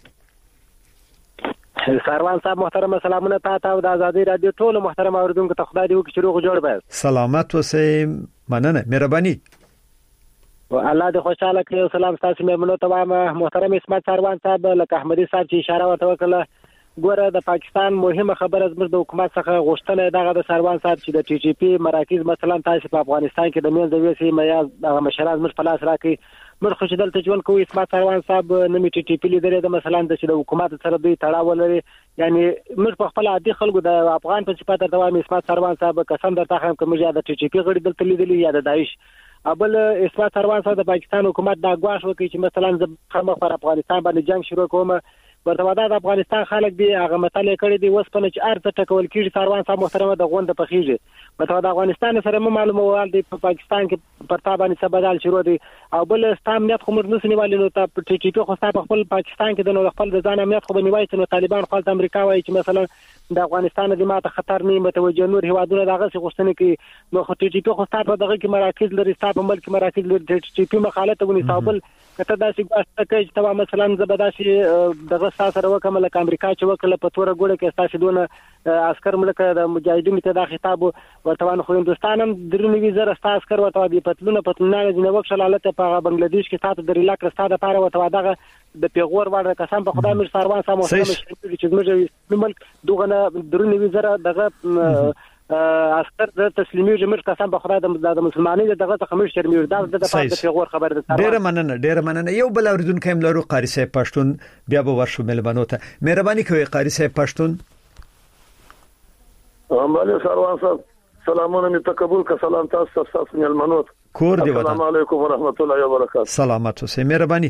سروان صاحب محترم سلامونه تاسو او د ازادي رادیو ټول محترم اوریدونکو ته خدای دې وکړي چې روغ جوړ به سلامت اوسئ مننه مهرباني الله دې خوشاله کړي او سلام تاسو مېمنو ته وایم محترم اسمت سروان صاحب لکه احمدي صاحب چې اشاره وکړه ګوره د پاکستان مهمه خبره زموږ د حکومت څخه غوښتنه دغه د سروان صاحب چې د ټي ټي پی مراکز مثلا تاسو په افغانستان کې د مینځ ویسي میا د مشران مر پلاس راکې مر خوش دلته ژوند کوي اسمت سروان صاحب نمی ټي ټي پی لیدل د مثلا د حکومت سره دوی تړاو لري یعنی مر په خپل عادي خلکو د افغان په صفات دوام اسمت سروان صاحب قسم درته خم کوم چې د ټي ټي پی غړي دلته لیدل یا د داعش ابل اسمت سروان صاحب د پاکستان حکومت دا غواړي وکړي چې مثلا د خمخ پر افغانستان باندې جنگ شروع کوم ورته د افغانستان خلک دی هغه مطالعه کړی دی وسپنه چې ارته ټکول کیږي سروان صاحب محترم د غوند په خيږي مته د افغانستان سره معلومه وال دی په پاکستان کې پرتا باندې سبدال شروع دی او بل استامنیت خو مرنس نیولې نو ته ټي ټي پی خو په خپل پاکستان کې د نو خپل د ځان امنیت خو بنوي چې نو طالبان خپل امریکا وایي چې مثلا د افغانستان د ماته خطر نه متوجه نور هوادونه دغه څه غوښتنه کوي نو خو ټي ټي پی خو په دغه کې مراکز لري په ملک مراکز لري ټي ټي پی مخالفت ونی صاحب کته داسې ګواښ کوي چې تمام مثلا زبداسي دغه سره وکم لکه امریکا چې وکړه په توره ګوړه کې تاسو دونه عسكر ملک د مجاهدینو ته د خطاب ورته خو هندستان هم درنوي زره عسكر ورته دی پتلونه نه وکړه لاله په بنگلاديش کې تاسو د ریلاک رساده لپاره ورته دغه د پیغور وړ قسم په خدای مر سروان سم چې موږ ملک دغه درنوي زره دغه عسكر د تسلیمي جمهور قسم په خدای د مسلمانانو دغه تخمیر شرمیر د پیغور خبر ده ډیر مننه یو بل اوریدونکو هم لرو قاری صاحب پښتون بیا به ورشو ملمنو ته مهرباني کوي قاری صاحب پښتون امالي سروان صاحب سلامونه می تقبل کا سلام تاسو ملمنو کور دی السلام علیکم ورحمت الله وبرکاته سلامات اوسئ مهرباني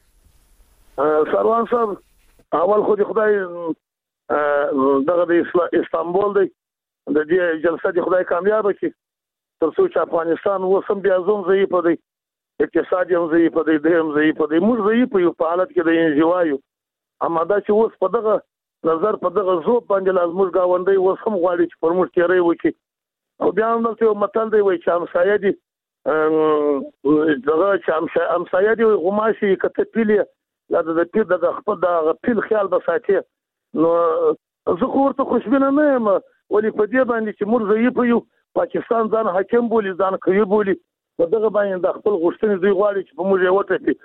سروان صاحب اول خو خدای دغه د استانبول دی د دې جلسه د خدای کامیاب کړي تر څو چې افغانستان وسم بیا زوم ضعیف دی اقتصاد هم ضعیف دی دیم ضعیف دی موږ ضعیف یو په حالت کې د انزوایو اما دا چې اوس په دغه نظر په دغه زو باندې لازم موږ گاوندې وسم غواړي چې پر موږ تیرې وکړي او بیا هم نو متل دی وای چې همسایه دي دغه چې همسایه دي غماشي کته پیلې لا د پیر د خپل د پیل خیال بساتي نو زه خو ورته خوشبینه نه یم ولی په دې باندې چې موږ ضعیف یو پاکستان ځان حاکم بولی ځان کوي بولی په دغه باندې د خپل غوښتنې دوی غواړي چې په موږ یې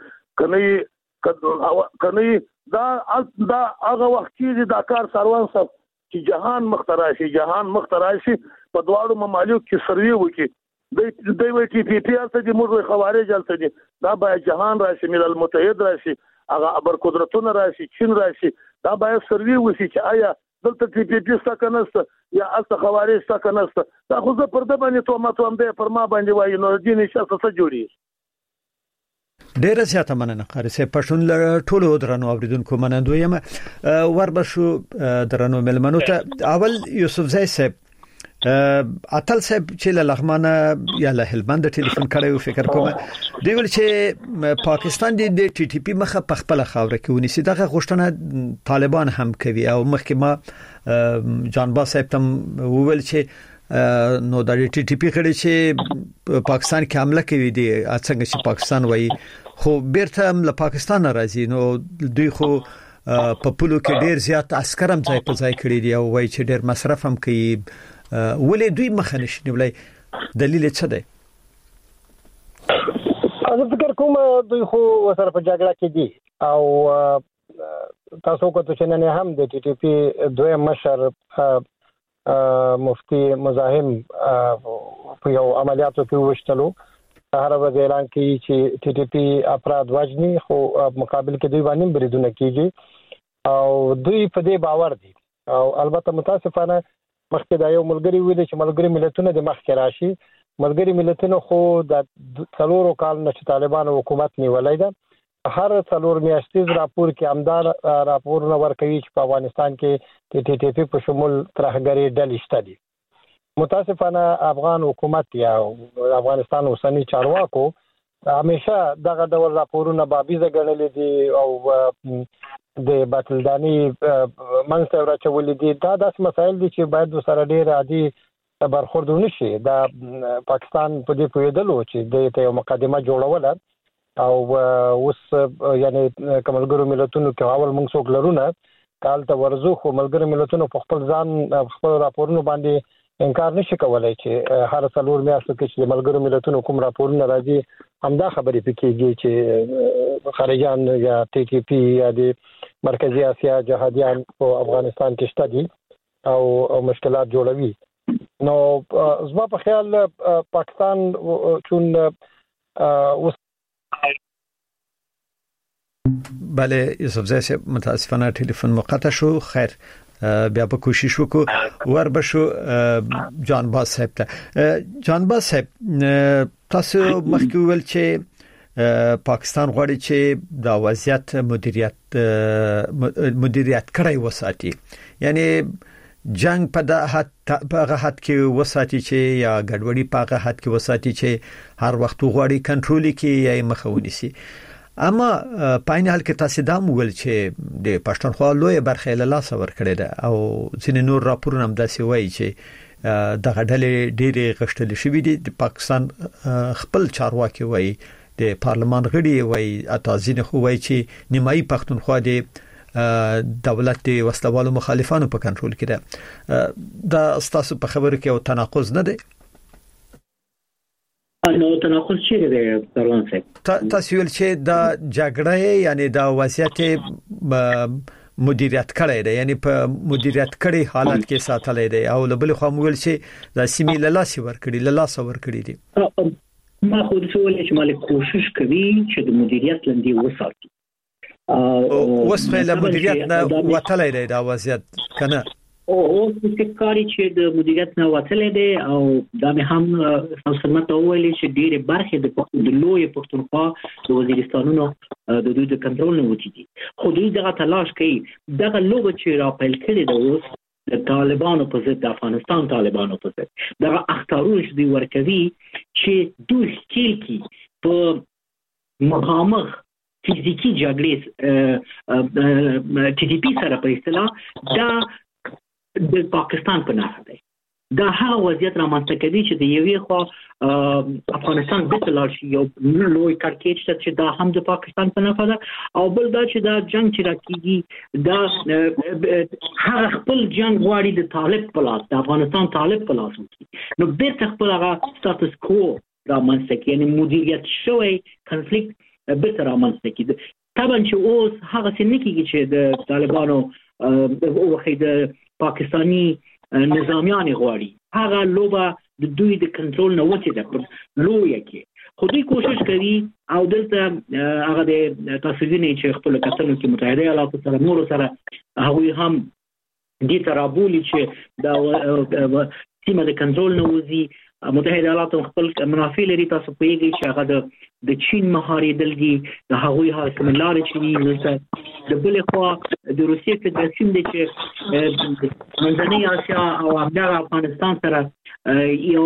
وټکي کني دا هغه وخت کې د کار سروان صاحب چې جهان مختراشي په دواړو ممالک کې سروي وکړي دوی وایي چې پی پی آر ته د موږ خوارج الته دي دا باید جهان راشي ملل متحد راشي هغه ابر قدرتونه راشي چین راشي دا باید سروي وشي چې آیا دلته ټي پی پی ستکنهسته یا الته خوارج ستکنهسته دا خو زه پر د باندې تومت هم دی پر ما باندې وایي نو دین شاسته څه جوړي ډیره زیاته مننه قاری صاحب پښتون ټولو درنو اوریدونکو منندوی یم وربشو درنو ملمنو ته اول یوسف زای صاحب اتل صاحب چې له لغمانه یا له هلمند ټلیفون کړو فکر کوم دی ول چې پاکستان د ټي ټي پی مخه په خپل خاور کې ونیسي دغه غوښتنه طالبان هم کوي او مخکې ما جانبا صاحب تم وویل چې نو د ټي ټي پی کړي چې پاکستان کې حمله کوي دي څنګه چې پاکستان وایي خو بیرته له پاکستان راځي نو دوی خو په پولو کې ډیر زیات عسكر هم ځای په ځای کړی دي او وایي چې ډیر مصرف هم کوي ولې دوی مخه نشي نیولای دلیل څه دی زه فکر کوم دوی خو سره په جګړه کې دي او تاسو کوته چې نن هم د ټي ټي پی دویم مشر مفتی مزاحم په یو عملیاتو کې وشتلو هر ورځ اعلان کوي چې ټي ټي پی افراد وژني خو مقابل کې دوی باندې بریدونه کیږي او دوی په دې باور دي او البته متاسفانه مخکې دا یو ملګری ویل چې ملګری ملتونه د مخکې راشي. ملګری ملتونه خو د 4 کال نه چې طالبان حکومت نیولای ده هر 4 میاشتې راپور کې امدار راپور نو ورکوي چې په افغانستان کې ټي ټي پی په شمول ترهګری ډلې شته دي. متاسفانه افغان حکومت یا افغانستان اوسنی چارواکو همیشه دغه ډول راپورونه بابیزه ګڼلې دي او د باطلداني منځته راچولې دي. دا داسې مسایل دي چې باید سره ډېر عادي برخورد ونشي. دا پاکستان په دې پوهېدلو چې د ته یو مقدمه جوړوله او اوس یعنی کوملګرو ملتونو کې اول موږ څوک لرونه کال ته ورزو خو ملګرو ملتونو په خپل ځان خپل راپورونو باندې انکار نشي کولای چې هر 4 میاشتو کې چې ملګرو ملتونو کوم راپورونه راځي همدا خبرې پکېږي چې خارجيان یا ټي ټي پی یا د مرکزی اسیا جهادیان په افغانستان کې شته دي او مشکلات جوړوي. نو زما په خیال پاکستان چون بله یوسف زای صاحب متاسفانه ټلیفون مقطع شو. خیر بیا په کوشش وکړو ور بشو جان باز صاحب ته. جان باز صاحب تاسو مخکې ویل چې پاکستان غواړي چې دا وضعیت مدیریت کړی وساتي یعنی جنگ په هغه حد کې وساتي چې یا ګډوډي په هغه حد کې وساتي چې هر وخت غواړي کنټرول کې یا مخاوني سي. اما پاین حال کې تاسو دا مول چې د پښتونخوا لوی برخه له لاس ور کړی ده او ځینې نور راپورونه هم داسې وایي چې د غډلې ډېری غشتل شوې دي. د پاکستان خپل چارواکي وایي د پارلمان غړي وایي اتازین خو وایي چې نیمایي پښتونخوا دی دولت دی وسلوالو مخالفانو په کنټرول کې ده. دا ستاسو په خبره کې او تناقض نه دی؟ نو تناقض چیرې دی پروان صاحب؟ تاسو ویل چې دا جګړه یعنی دا وضعیت مدیریت کړی دی یعنی په مدیریت کړي حالت کې ساتلای دی او بل خو موږ چې دا سیمې لاسي ور کړی دي. ما خو د سوال چې مالک کوشش کوي چې د مدیریت لندې وساتي. اوس په له مدیریت نه وتلای دی دا وضعیت کنه او څه چې د مدیریت نه وتلای دی او دا مې هم سمته ویل چې ډېر برخه د لوی پښتونخوا د وزیرستانونو د دوی د کنټرول نه وتی دي. خو دوی دغه تلاش کوي دغه لوبه چې را پیل کړي د اوس د طالبانو په ضد د افغانستان طالبانو په ضد دغه اختارونه چې دوی ورکوي چې دوی کې په مخامخ فزیکی جګړې ټي ټي پی سره په اصطلاح دا د پاکستان په نافه دی. دا هغه وضعیت رامنځته کوي چې د یوې خوا افغانستان د تلاشي یو لوی کارکېچ چې دا هم د پاکستان په نافه ده او بل دا چې دا جنگ چې راکېږي دا هغه خپل جنگ غواړي د طالب په لاس د افغانستان طالب په لاس وکړي. نو بیرته خپل هغه سټاتس کو رامنځته کوي یعنی مدیریت شوی کنفلیکټ بیرته رامنځته کوي. طبعا چې اوس هغه څه نه کېږي چې د طالبانو او د پاکستانی نظامیان غواړي هغه لوبه د دوی د کنټرول نه وته ده پر لوی کې. خو دوی کوشش کوي او دلته هغه د تاسوینه چې خپل کتنو کې متحده ایالاتو سره نور سره هغه هم دي ترابولي چې دا سیمه د کنټرول نه وځي. متحده ایالات خپل منافع لري تاسو پیږي چې هغه د چین مهاري دلګي د هغوی حاکم لارې چې نو د بل خو د روسیې فدراسیون د چې منځنۍ اسیا او افغانستان سره یو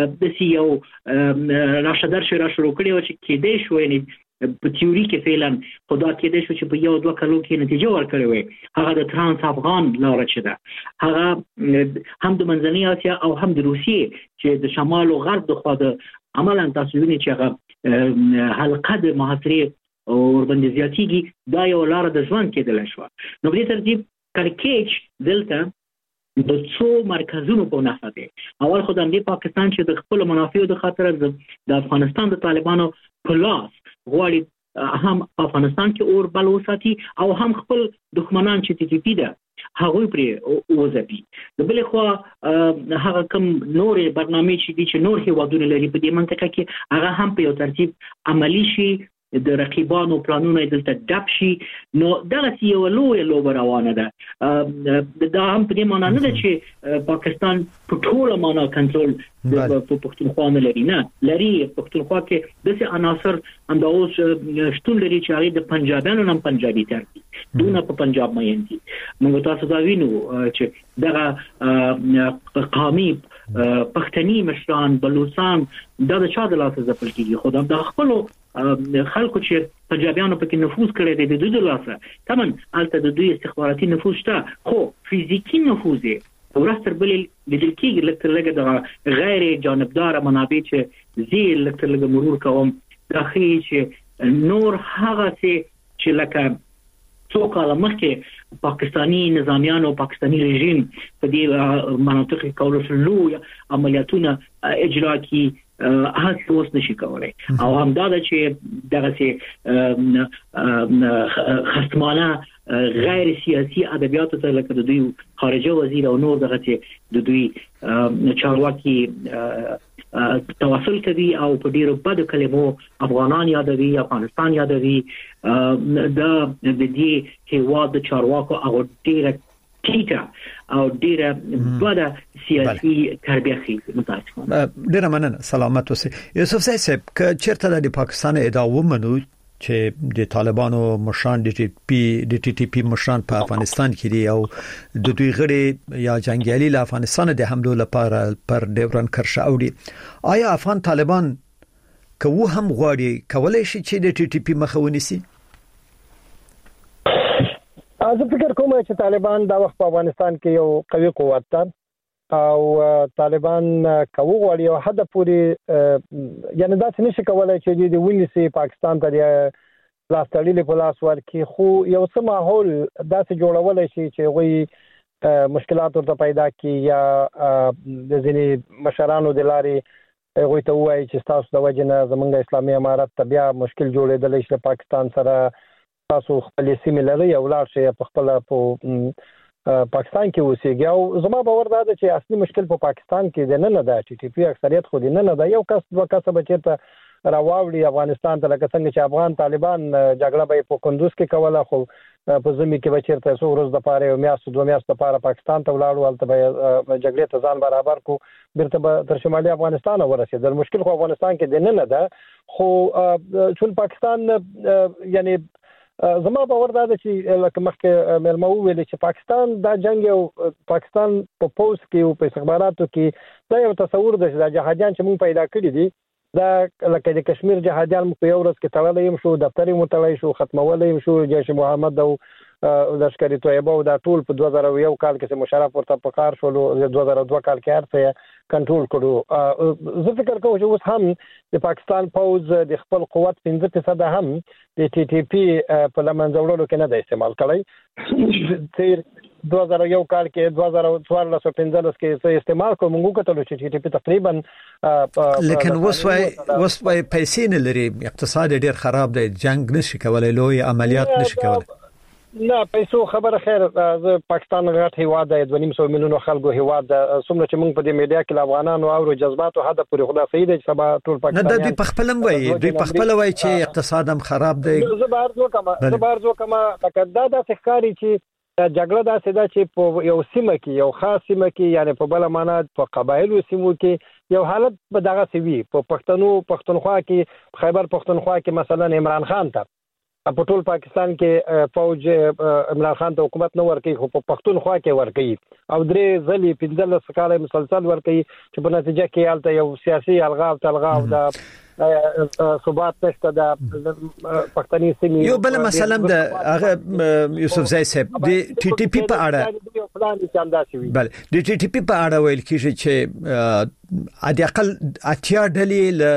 راشدار شروع کړی و چې کې دې شو یعنی په تیوري کې فعلا خدا کې دې شو چې په یو دوه کلو کې نتیجه ورکړي وي. هغه د ترانس افغان لار چې ده هغه هم د منځنۍ اسیا او هم د روسیې چې د شمال او غرب د خوا د عملاً تاسو وینئ چې هغه حلقه د محاصرې او ورباندې زیاتېږي دا یو لار د ژوند کېدل شو. نو په دې ترتیب کړکېچ دلته د څو مرکزونو په نفع دی. اول خو د پاکستان چې د خپل منافعو د خاطر د افغانستان د طالبانو په لاس غواړي هم افغانستان کې اور بل وساتي او هم خپل دښمنان چې ټي ټي پی ده هغه پرې وځي. د بل خو هغه کوم نورې برنامه چې دي چې نور هیوادونه لري په دې منطقه کې هغه هم په یو ترتیب عملی شي د رقیبانو پلانونه دلته ډب شي نو دغه یو لوی لوبه روانه ده. دا هم په دې معنی نه ده چې پاکستان په ټوله معنا کنټرول په پښتونخوا نه لري، نه لري. پښتونخوا کې داسې عناصر انداوس شتون لري چې هغه د پنجابیانو نام پنجابي تر دي دونه په پنجاب مې دي. موږ تاسو دا وینو چې دغه قومي پښتني مشران بلوچستان دا د چا د لاسه ځپل کیږي، خو دا خپل خلکو چې پنجابیانو پکې نفوذ کړی دی د دوی د لاسه. تمن الته د دوی استخباراتي نفوذ شته، خو فزیکی نفوذ ورستر بل لیدل کېږي. لکه لږه د غیر جانبدار منابع چې زی لکه لږه مرور کوم داخلي چې نور هغه چې لکه څو کاله مخکې پاکستانی نظامیانو پاکستانی رژیم په دې مناطق کې کولو لوی عملیاتونه اجرا کی هڅه اوس نشي کولای. او همدا چې دغه خصمانه غیر سیاسي ادبیات ته لکه د دوی خارجه وزیر او نور دغه د دوی چارواکي تواصل کوي او په ډیرو بد کلمو افغانان یادوي، افغانستان یادوي. دا د دې هیواد چارواکو او ډیره ټیټه او ډیره بده سیاسي تربیه متاسفانه. ډیره مننه، سلامت اوسئ. یوسف صاحب که چیرته د پاکستان ادعا ومنو چې د طالبانو مشران د ټي ټي پی مشران په افغانستان کې دي او د دوی غړي یا جنگیالي له افغانستان د حملو لپاره پر ډیورن کرښه اوړي، آیا افغان طالبان کوو هم غواړي کولای شي چې د ټي ټي پی مخه ونیسي؟ زه فکر کوم چې طالبان دا وخت په افغانستان کې یو قوي قوت ده او طالبان کوو غواړي او حد پورې یعنی دا څه نشي کولای چې د ونیسي پاکستان ته لاس تړلې په لاس ورکړي، خو یو څه ماحول داسې جوړولای شي چې هغوی مشکلات ورته پیدا کړي یا د ځینې مشرانو د لارې هغوی ته ووایي چې ستاسو د وجې نه زموږ اسلامي امارت ته بیا مشکل جوړېدلی شي، پاکستان سره تاسو خپلې سیمې لرئ او لاړ شئ په خپله په پاکستان کې اوسېږي. او زما باور دا ده چې اصلي مشکل په پاکستان کې دی، نه ده ټي ټي پی اکثریت خو دی نه ده. یو کس دوه کسه به چېرته راواوړي افغانستان ته، لکه څنګه چې افغان طالبان جګړه به یې په کندوز کې کوله، خو په ژمي کې به چېرته څو ورځو دپاره یو میاشت دوه میاشتو دپاره پاکستان ته ولاړو، هلته به جګړې ته ځان برابر کړو، بیرته به تر شمالي افغانستان ورسېدل. مشکل خو افغانستان کې دی نه ده، خو چون پاکستان یعنی زما باور دا ده چې لکه مخکې مېلمه وویل چې پاکستان دا جنگ او پاکستان په پوځ کې او په استخباراتو کې دا یو تصور ده چې دا جهادیان چې موږ پیدا کړي دي دا لکه د کشمیر جهادیان موږ په یو ورځ کې تړلی یم شو، دفتر یې متړی شو، ختمولی یم شو، جیش محمد او لشکرې طیبه او دا ټول په 2001 کال کې چې مشرف ورته په کار شولو، 2002 کال کې هر څه کنټرول کړو. زه فکر کوم چې اوس هم د پاکستان پوځ د خپل قوت 5% هم د ټي ټي پی په لمنځه وړلو کې نه دی استعمال کړی. تیر 2001 کال کې 2014 کې استعمال کوم موږ کتل چې ټي ټي پی تقریبا لیکن وسوي پیسې نه لري، اقتصاد ډیر خراب دی، جنگ نشي کولای، لوی عملیات نشي کولای. نه پیسو خبره خیر، پاکستان غټ هیواد دی، 2.5 میلیونو خلکو هیواد ده، څومره چې موږ په دې میډیا کې افغانانو او جذباتو حد پورې خدا صحیح دی چې سبا ټول پاکستان نه دوی په خپل وایي، دوی په خپل وایي چې اقتصاد هم خراب دی. زه بارزو کما لکه دا ښکاري چې جګړه داسې ده چې په یو سیمه کې یو خاص سیمه کې یعنی په بل معنا په قبایلو سیمو کې یو حالت به دغه سوي، په پښتونخوا کې خیبر پښتونخوا کې مثلا عمران خان ته په ټول پاکستان کې فوج عمران خان ته حکومت نه ورکوي، خو په پښتونخوا کې ورکوي او 3 ځلې 15 کاله مسلسل ورکوي چې په نتیجه کې هلته یو سیاسي الغاو د ثبات نشته د پښتني سیمې. یو بل مثلا د هغه یوسف زای صاحب د ټي ټي پی په اړه بل د ټي ټي پی په اړه ویل کیږي چې اقل اتیا ډلې له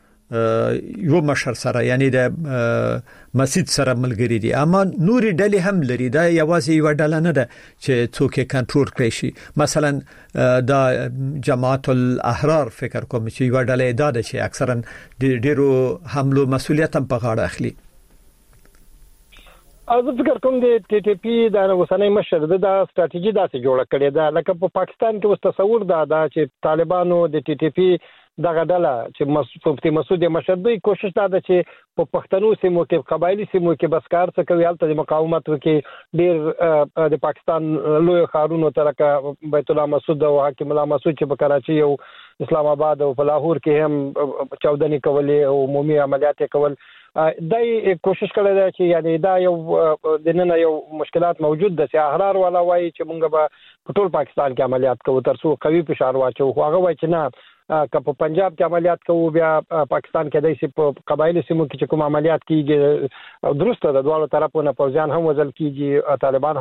یو مشر سره یعنی د مسجد سره ملګری دي، اما نوري ډلې هم لري، دا یوازې یو ډله نه ده چې څوک کنټرول کړي شي. مثلا دا جماعت الاحرار فکر کوم چې یو ډله ده چې اکثرا ډیرو حملو مسؤلیت هم په غاړه اخلي. زه فکر کوم د ټي ټي پی د اوسنۍ مشر د ستراتیژي داسې جوړه کړې ده لکه په پاکستان کې اوس تصور دا چې طالبانو د ټي ټي پی دغه ډله چې مفتي مسعود مشر دوی کوشش دا ده چې په پښتنو سیمو کې قبایلی سیمو کې بس کار څه کوي هلته د مقاومت وکړي ډیر د پاکستان لوی ښارونو ترکه بیت الله مسعود او حاکم الله مسعود چې په کراچي او اسلام آباد او په لاهور کې هم چاودنې کولې او عمومي عملیات کول دای کوشش کړی دی چې یعنی دا یو د نن یو مشکلات موجود ده چې احرار والا وایي چې موږ به په ټول پاکستان کې عملیات کوو ترڅو قوي فشار واچو خو هغه وایي چې نه که په پنجاب کې عملیات کوو بیا پاکستان کې دای چې په قبایلی سیمو کې کوم عملیات کیږي درسته د دوه طرفونو پوځیان هم وژل کیږي طالبان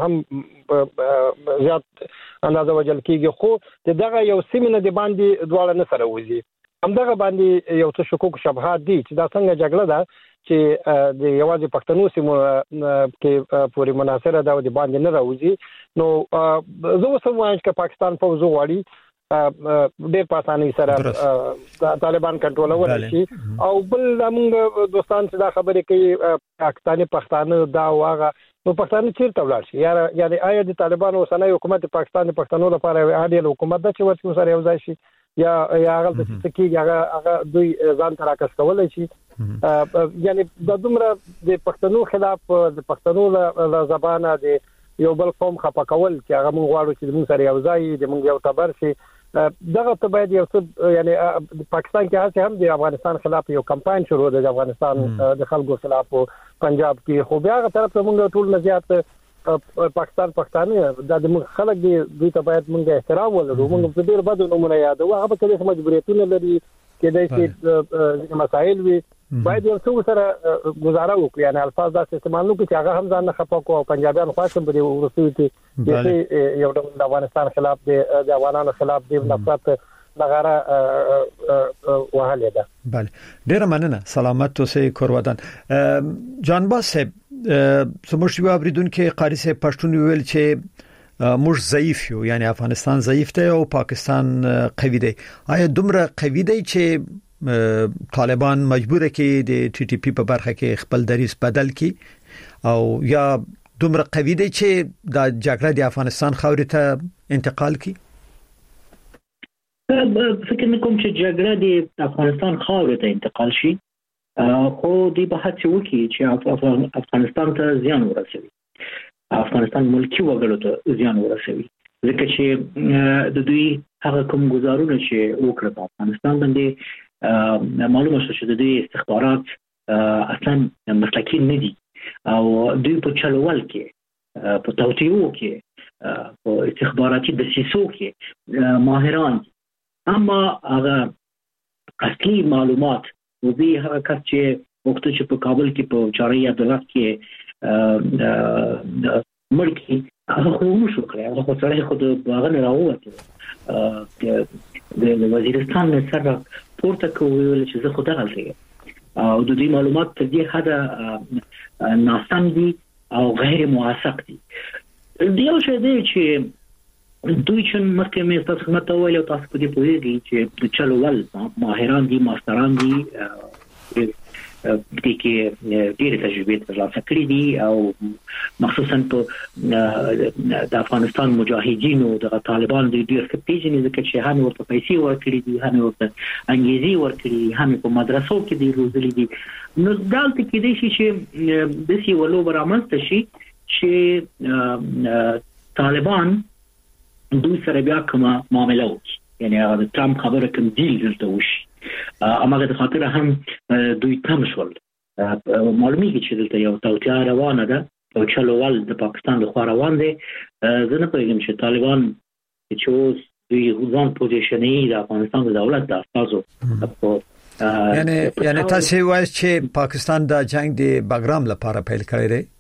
هم زیات اندازه وژل کیږي خو دغه یو سیمه د باندې دواړه نه سره وځي همدغه باندې یو څه شکوک شبهات دي چې دا څنګه جګړه ده چې د یوازې پښتنو سیمو کې پوری مناصره دا د باندې نه راوځي نو زه وسم وایم چې پاکستان فوز غواړي ډېر په اسانۍ سره طالبان کنټرول شي او بل موږ دوستان چې دا خبرې کوي پاکستاني پښتانه دا واغه نو پښتانه چیرته ولاړ شي یعنی آیا د طالبانو اوسنۍ حکومت پاکستان د پښتنو لپاره عادل حکومت ده چې ورته سره یو ځای شي یا هغه د سکیږي هغه دوی ځان تراکس کولای شي یعنی د دومره د پښتنو خلاف د پښتنو له زبانه د یو بل قوم خپه کول چې هغه موږ غواړو چې موږ سره یو ځای د موږ یو تبر شي دغه ته باید یو څه یعنی پاکستان کې هڅه هم د افغانستان خلاف یو کمپاین شروع د افغانستان د خلکو خلاف پنجاب کې خو بیا هغه طرف ته موږ ټول نزيات پاکستان پښتانه د موږ خلک دی دوی ته باید موږ احترام ولرو موږ په ډیر بده نمونه یادو هغه په کله مجبوریتونه لري کې دای چې مسائل وي باید یو څه سره گزاره وکړي یعنی الفاظ داسې استعمال وکړي چې هغه هم ځان نه خپه کوو پنجابیان خاصه په دې ورسوي چې یو د افغانستان خلاف د افغانانو خلاف د نفرت لغاره وهاله ده بله ډیر مننه سلامت اوسئ کورودان جانباز صاحب سموږ یو اوریدونکو قاری صاحب پښتون ویل چې موږ ضعیف یو یعنی افغانستان ضعیف دی او پاکستان قوي دی آیا دومره قوي دی چې طالبان مجبور کې د ټي ټي پی په برخه کې خپل دریس بدل کړي او یا دومره قوي دی چې د جګړه د افغانستان خاورې ته انتقال کړي فکر کوم چې جګړه د افغانستان خاورې ته انتقال شي خو د بحث وکړي چې افغانستان ته زیان ورسوي افغانستان ملکی وګړو ته زیان ورسوي ځکه چې د دوی هغه کوم گزارونه چې وکړه په افغانستان باندې معلومه شو چې د دوی استخبارات اصلا مسلکي نه دي او دوی په چلول کې په توطئو کې په استخباراتي دسیسو کې ماهران اما هغه اصلي معلومات و به هغه کس چې وخت چې په کابل کې په چاري عدالت کې ملکی هغه خو مشو کړی هغه خو سره خو د هغه نه راووته د وزیرستان سره پورته کوي چې زه خو دغه ځای او د دې معلومات تر دې حد ناسم دي او غیر موثق دي دیو شه دی چې دوی چې مخکې مې تاسو خدمت ویل او تاسو په دې پوهیږئ چې چلول ماهران دي ماستران دي د کې ډېر تجربه ترلاسه کړې دي او مخصوصا په د افغانستان مجاهدینو د طالبان د ډېر کپیژنې ځکه چې هم ورته پیسې ورکړي دي هم ورته انګریزي ورکړي هم په مدرسو کې دي روزلي دي نو دالته کې دي چې د سی ولو برامسته شي چې طالبان دوی سره بیا کومه معامله وکړي یعنی هغه ترامپ خبره کوم دیل دلته وشي اماګه د خاطر هم دوی تم شول معلومیږي چې دلته یو توطئه روانه ده او چلول د پاکستان له خوا روان دي زه نه پوهیږم چې طالبان چې دوی ځان پوزیشنې د افغانستان د دولت د اساسو یعنی تاسو وایي چې پاکستان د جنگ د بګرام لپاره پیل کړی دی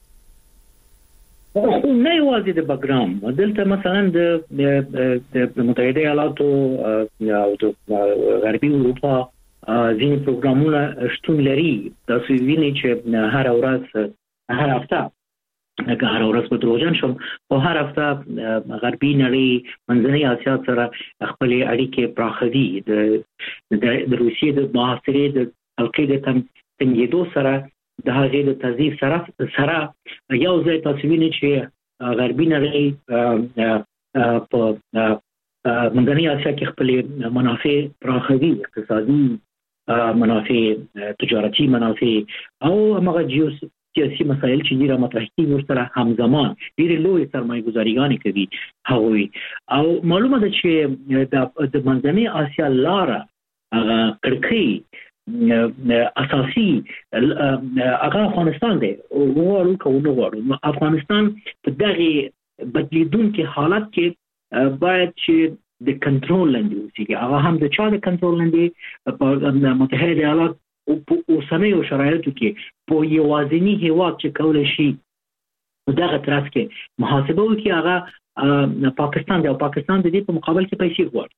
نه یوازې د بګرام دلته مثلا د متحده ایالاتو او د غربي اروپا ځینې پروګرامونه شتون لري تاسو وینئ چې هر هفته هر ورځ په دروژن شم او هر هفته غربي نړۍ منځنۍ اسیا سره خپل اړیکې پراخوي د روسیې د محاصرې د القاعده تنګیدو سره د هغې د تضعیف سره یو ځای تاسو وینئ چې غربي نړۍ په منځنۍ اسیا کې خپل منافع پراخوي، اقتصادي منافع، تجارتي منافع او هغه سیاسي مسایل چې ډیره مطرح کیږي ورسره همزمان ډیره لوی سرمایه‌ګذاریګانې کوي هغوی. او معلومه ده چې د منځنۍ اسیا لاره کړکۍ اساسي هغه افغانستان دی. وغواړو که ونه غواړو افغانستان په دغه بدلیدونکي حالت کې باید چې د کنټرول لاندې اوسېږي. هغه هم د چا د کنټرول لاندې؟ په متحده ایالات په اوسنیو شرایطو کې په یوازینی هیواد چې کولی شي دغه ترڅ کې محاسبه وکړي هغه پاکستان دی، او پاکستان د دې په مقابل کې پیسې غواړي،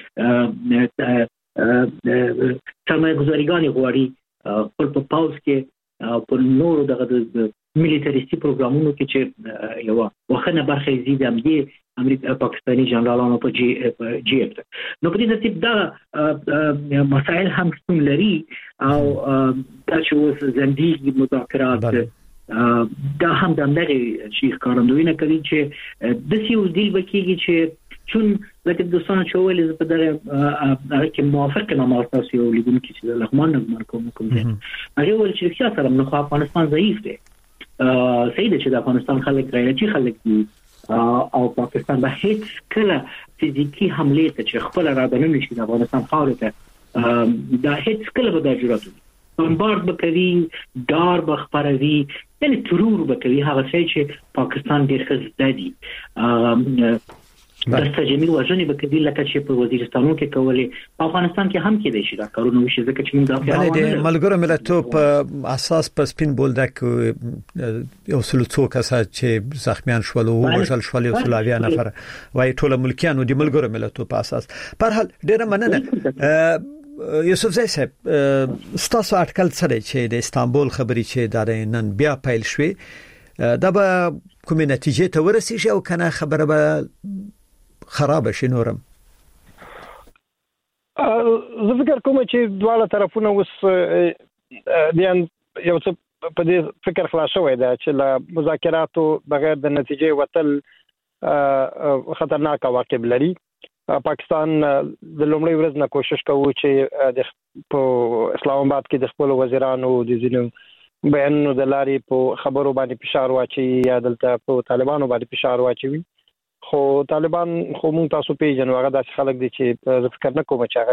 سرمایه‌ګذاریګانې غواړي، خپل په پاوز کې په نورو دغه د میلیټریستي پروګرامونو کې چې یو وخنه برخه زیات همدې امریکا پاکستاني جنرالانو په جی اف ده. نو په دې ترتیب دا مسائل هم شتون لري او دا چې اوس زندګي مذاکرات دا هم د دغه شي ښکارندوی نه کوي چې د سیو دیل بکیږي چې چون لکه دوستانو چې ویل په دغه کې موافق نه مارتاسي او لیدونکو چې لغمان نه کوم هغه ول چې سیاست هم نه افغانستان ضعیف دی. صحیح ده چې د افغانستان خلک غیرتي خلک دي او پاکستان به هیڅ کله فزیکی حمله ته چې خپل را بننه شي د افغانستان خاورې ته دا هیڅ کله به د جرأت بمبارد بکوي، دار بخبروي، یعنی ترور بکوي. هغه چې پاکستان ډېر ښه دي دستجمي وژنې بکوي لکه چې په وزیرستانو کې کولې، په افغانستان کې هم کېدای شي دا کارونه وشي ځکه چې موږ د ملګرو ملتونو په اساس په سپین بولدک یو سلوڅو کسه چې زخمیان شول او وژل شول یو سلاویا نفر وای ټول ملکیانو د ملګرو ملتونو په اساس. په هر حال ډېر مننه یوسف زئی صاحب، ستاسو اټکل سره چې د استانبول خبري چې د نن بیا پیل شوې دا به کومه نتیجه ته ورسیږي او کنه خبره به خراب شي نورم؟ زه فکر کوم چې دواړه طرفونه اوس بیان یو څه په دې فکر خلاص شوی دی چې له مذاکراتو بغیر د نتیجې وتل خطرناک عواقب لري. پاکستان د لومړۍ ورځ نه کوشش کوي چې په اسلام آباد کې د خپل وزیرانو د ځینو بیانونو د لارې په خبرو باندې فشار واچي یا دلته په طالبانو باندې فشار واچوي. خو طالبان خو مونږ تاسو پیژنو هغه داسې خلک دي چې زه فکر نه کوم چې هغه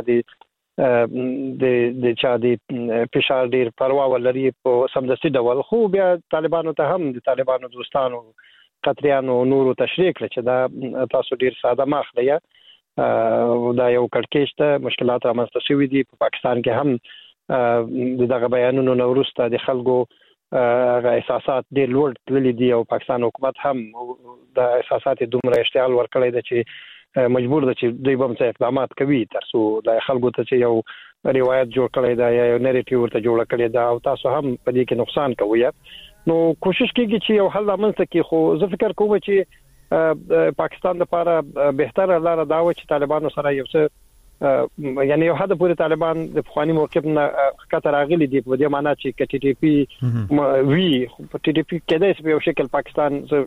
د چا د فشار ډیر پروا ولري په سمدستي ډول. خو بیا طالبانو ته هم د طالبانو دوستانو قطریانو نورو تشریح کړ چې دا تاسو ډیر ساده ماخله یا دا یو کړکېچ ته مشکلات رامنځته شوي دي. په پاکستان کې هم دغه بیانونو نه وروسته د خلکو احساسات ډېر لوړ تللي دي او پاکستان حکومت هم د احساسات دومره اشتعال ورکړی دی چې مجبور ده چې دوی به څه اقدامات کوي تر څو د خلکو ته چې یو روایت جوړ کړی دی یا یو نریټیو ورته جوړ کړی دی او تاسو هم په دې کې نقصان کوي. نو کوشش کیږي چې یو حل رامنځته کړي. خو زه فکر کوم چې پاکستان لپاره بهتره لاره دا و چې طالبانو سره یو څه یعنی یو حد پورې طالبان د فخوانی موقف نه خطر راغلي دي په دې معنی چې ټي ټي پی وی په ټي ټي پی کې د یو شکل پاکستان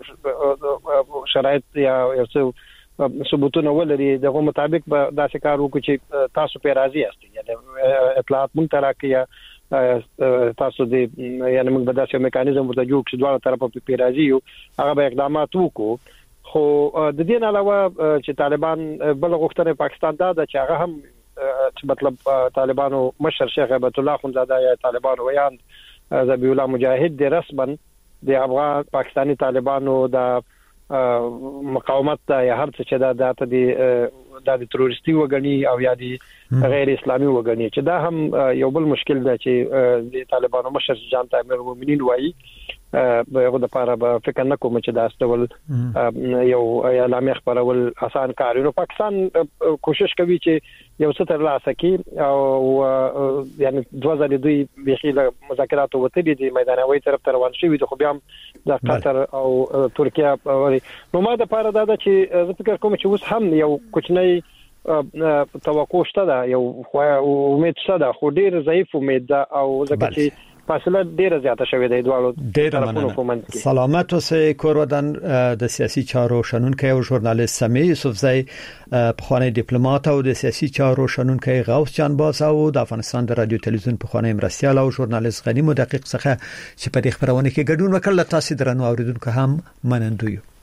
شرایط یا یو څه ثبوتونه ولري دغه مطابق به داسې کار وکړي چې تاسو په راضي یاست. یعنی اطلاعات مونږ ته راکړي یا تاسو دې یعنی موږ به داسې میکانیزم ورته جوړ کړو دواړه طرفه په راضي یو هغه به اقدامات وکړو. خو د دې نه علاوه چې طالبان بل غوښتنه پاکستان دا چې هغه هم چې مطلب طالبانو مشر شیخ هیبت الله خونزاده یا طالبانو ویاند ذبیح الله مجاهد د رسما د افغان پاکستانی طالبانو د مقاومت یا هر څه چې د تروریستي وګڼي او یا د غیر اسلامي وګڼي چې دا هم یو بل مشکل دی چې د طالبانو مشر جان امیر المؤمنین وایي هغه د لپاره به فکر نه کوم چې دا استول یو اعلان خبرول آسان کار نو پاکستان کوشش کوي چې یو څه تر لاسه کې او یعنی 2002 بيخي مذاکرات وته دي میدانوي طرف ته روان شي خو بیا د قطر او ترکیه نو ما د لپاره دا چې زه فکر کوم چې اوس هم یو کوچنی توقع شته دا یو امید شته خو ډیر ضعیف امید ده او ځکه چې فاصله ډیره زیاته شوې ده دواړو طرفونو په منځ کې. سلامت اوسئ. کورودان د سیاسي چارو شنونکي او ژورنالیست سمي یوسفزئی، پخوانی ډیپلوماټ او د سیاسي چارو شنونکي غوث جانباز او د افغانستان د رادیو تلویزیون پخوانی مرستیال او ژورنالیست غنی مدقق څخه چې په دې خبرونه کې ګډون وکړل. تاسو درنو اوریدونکو هم منندوی.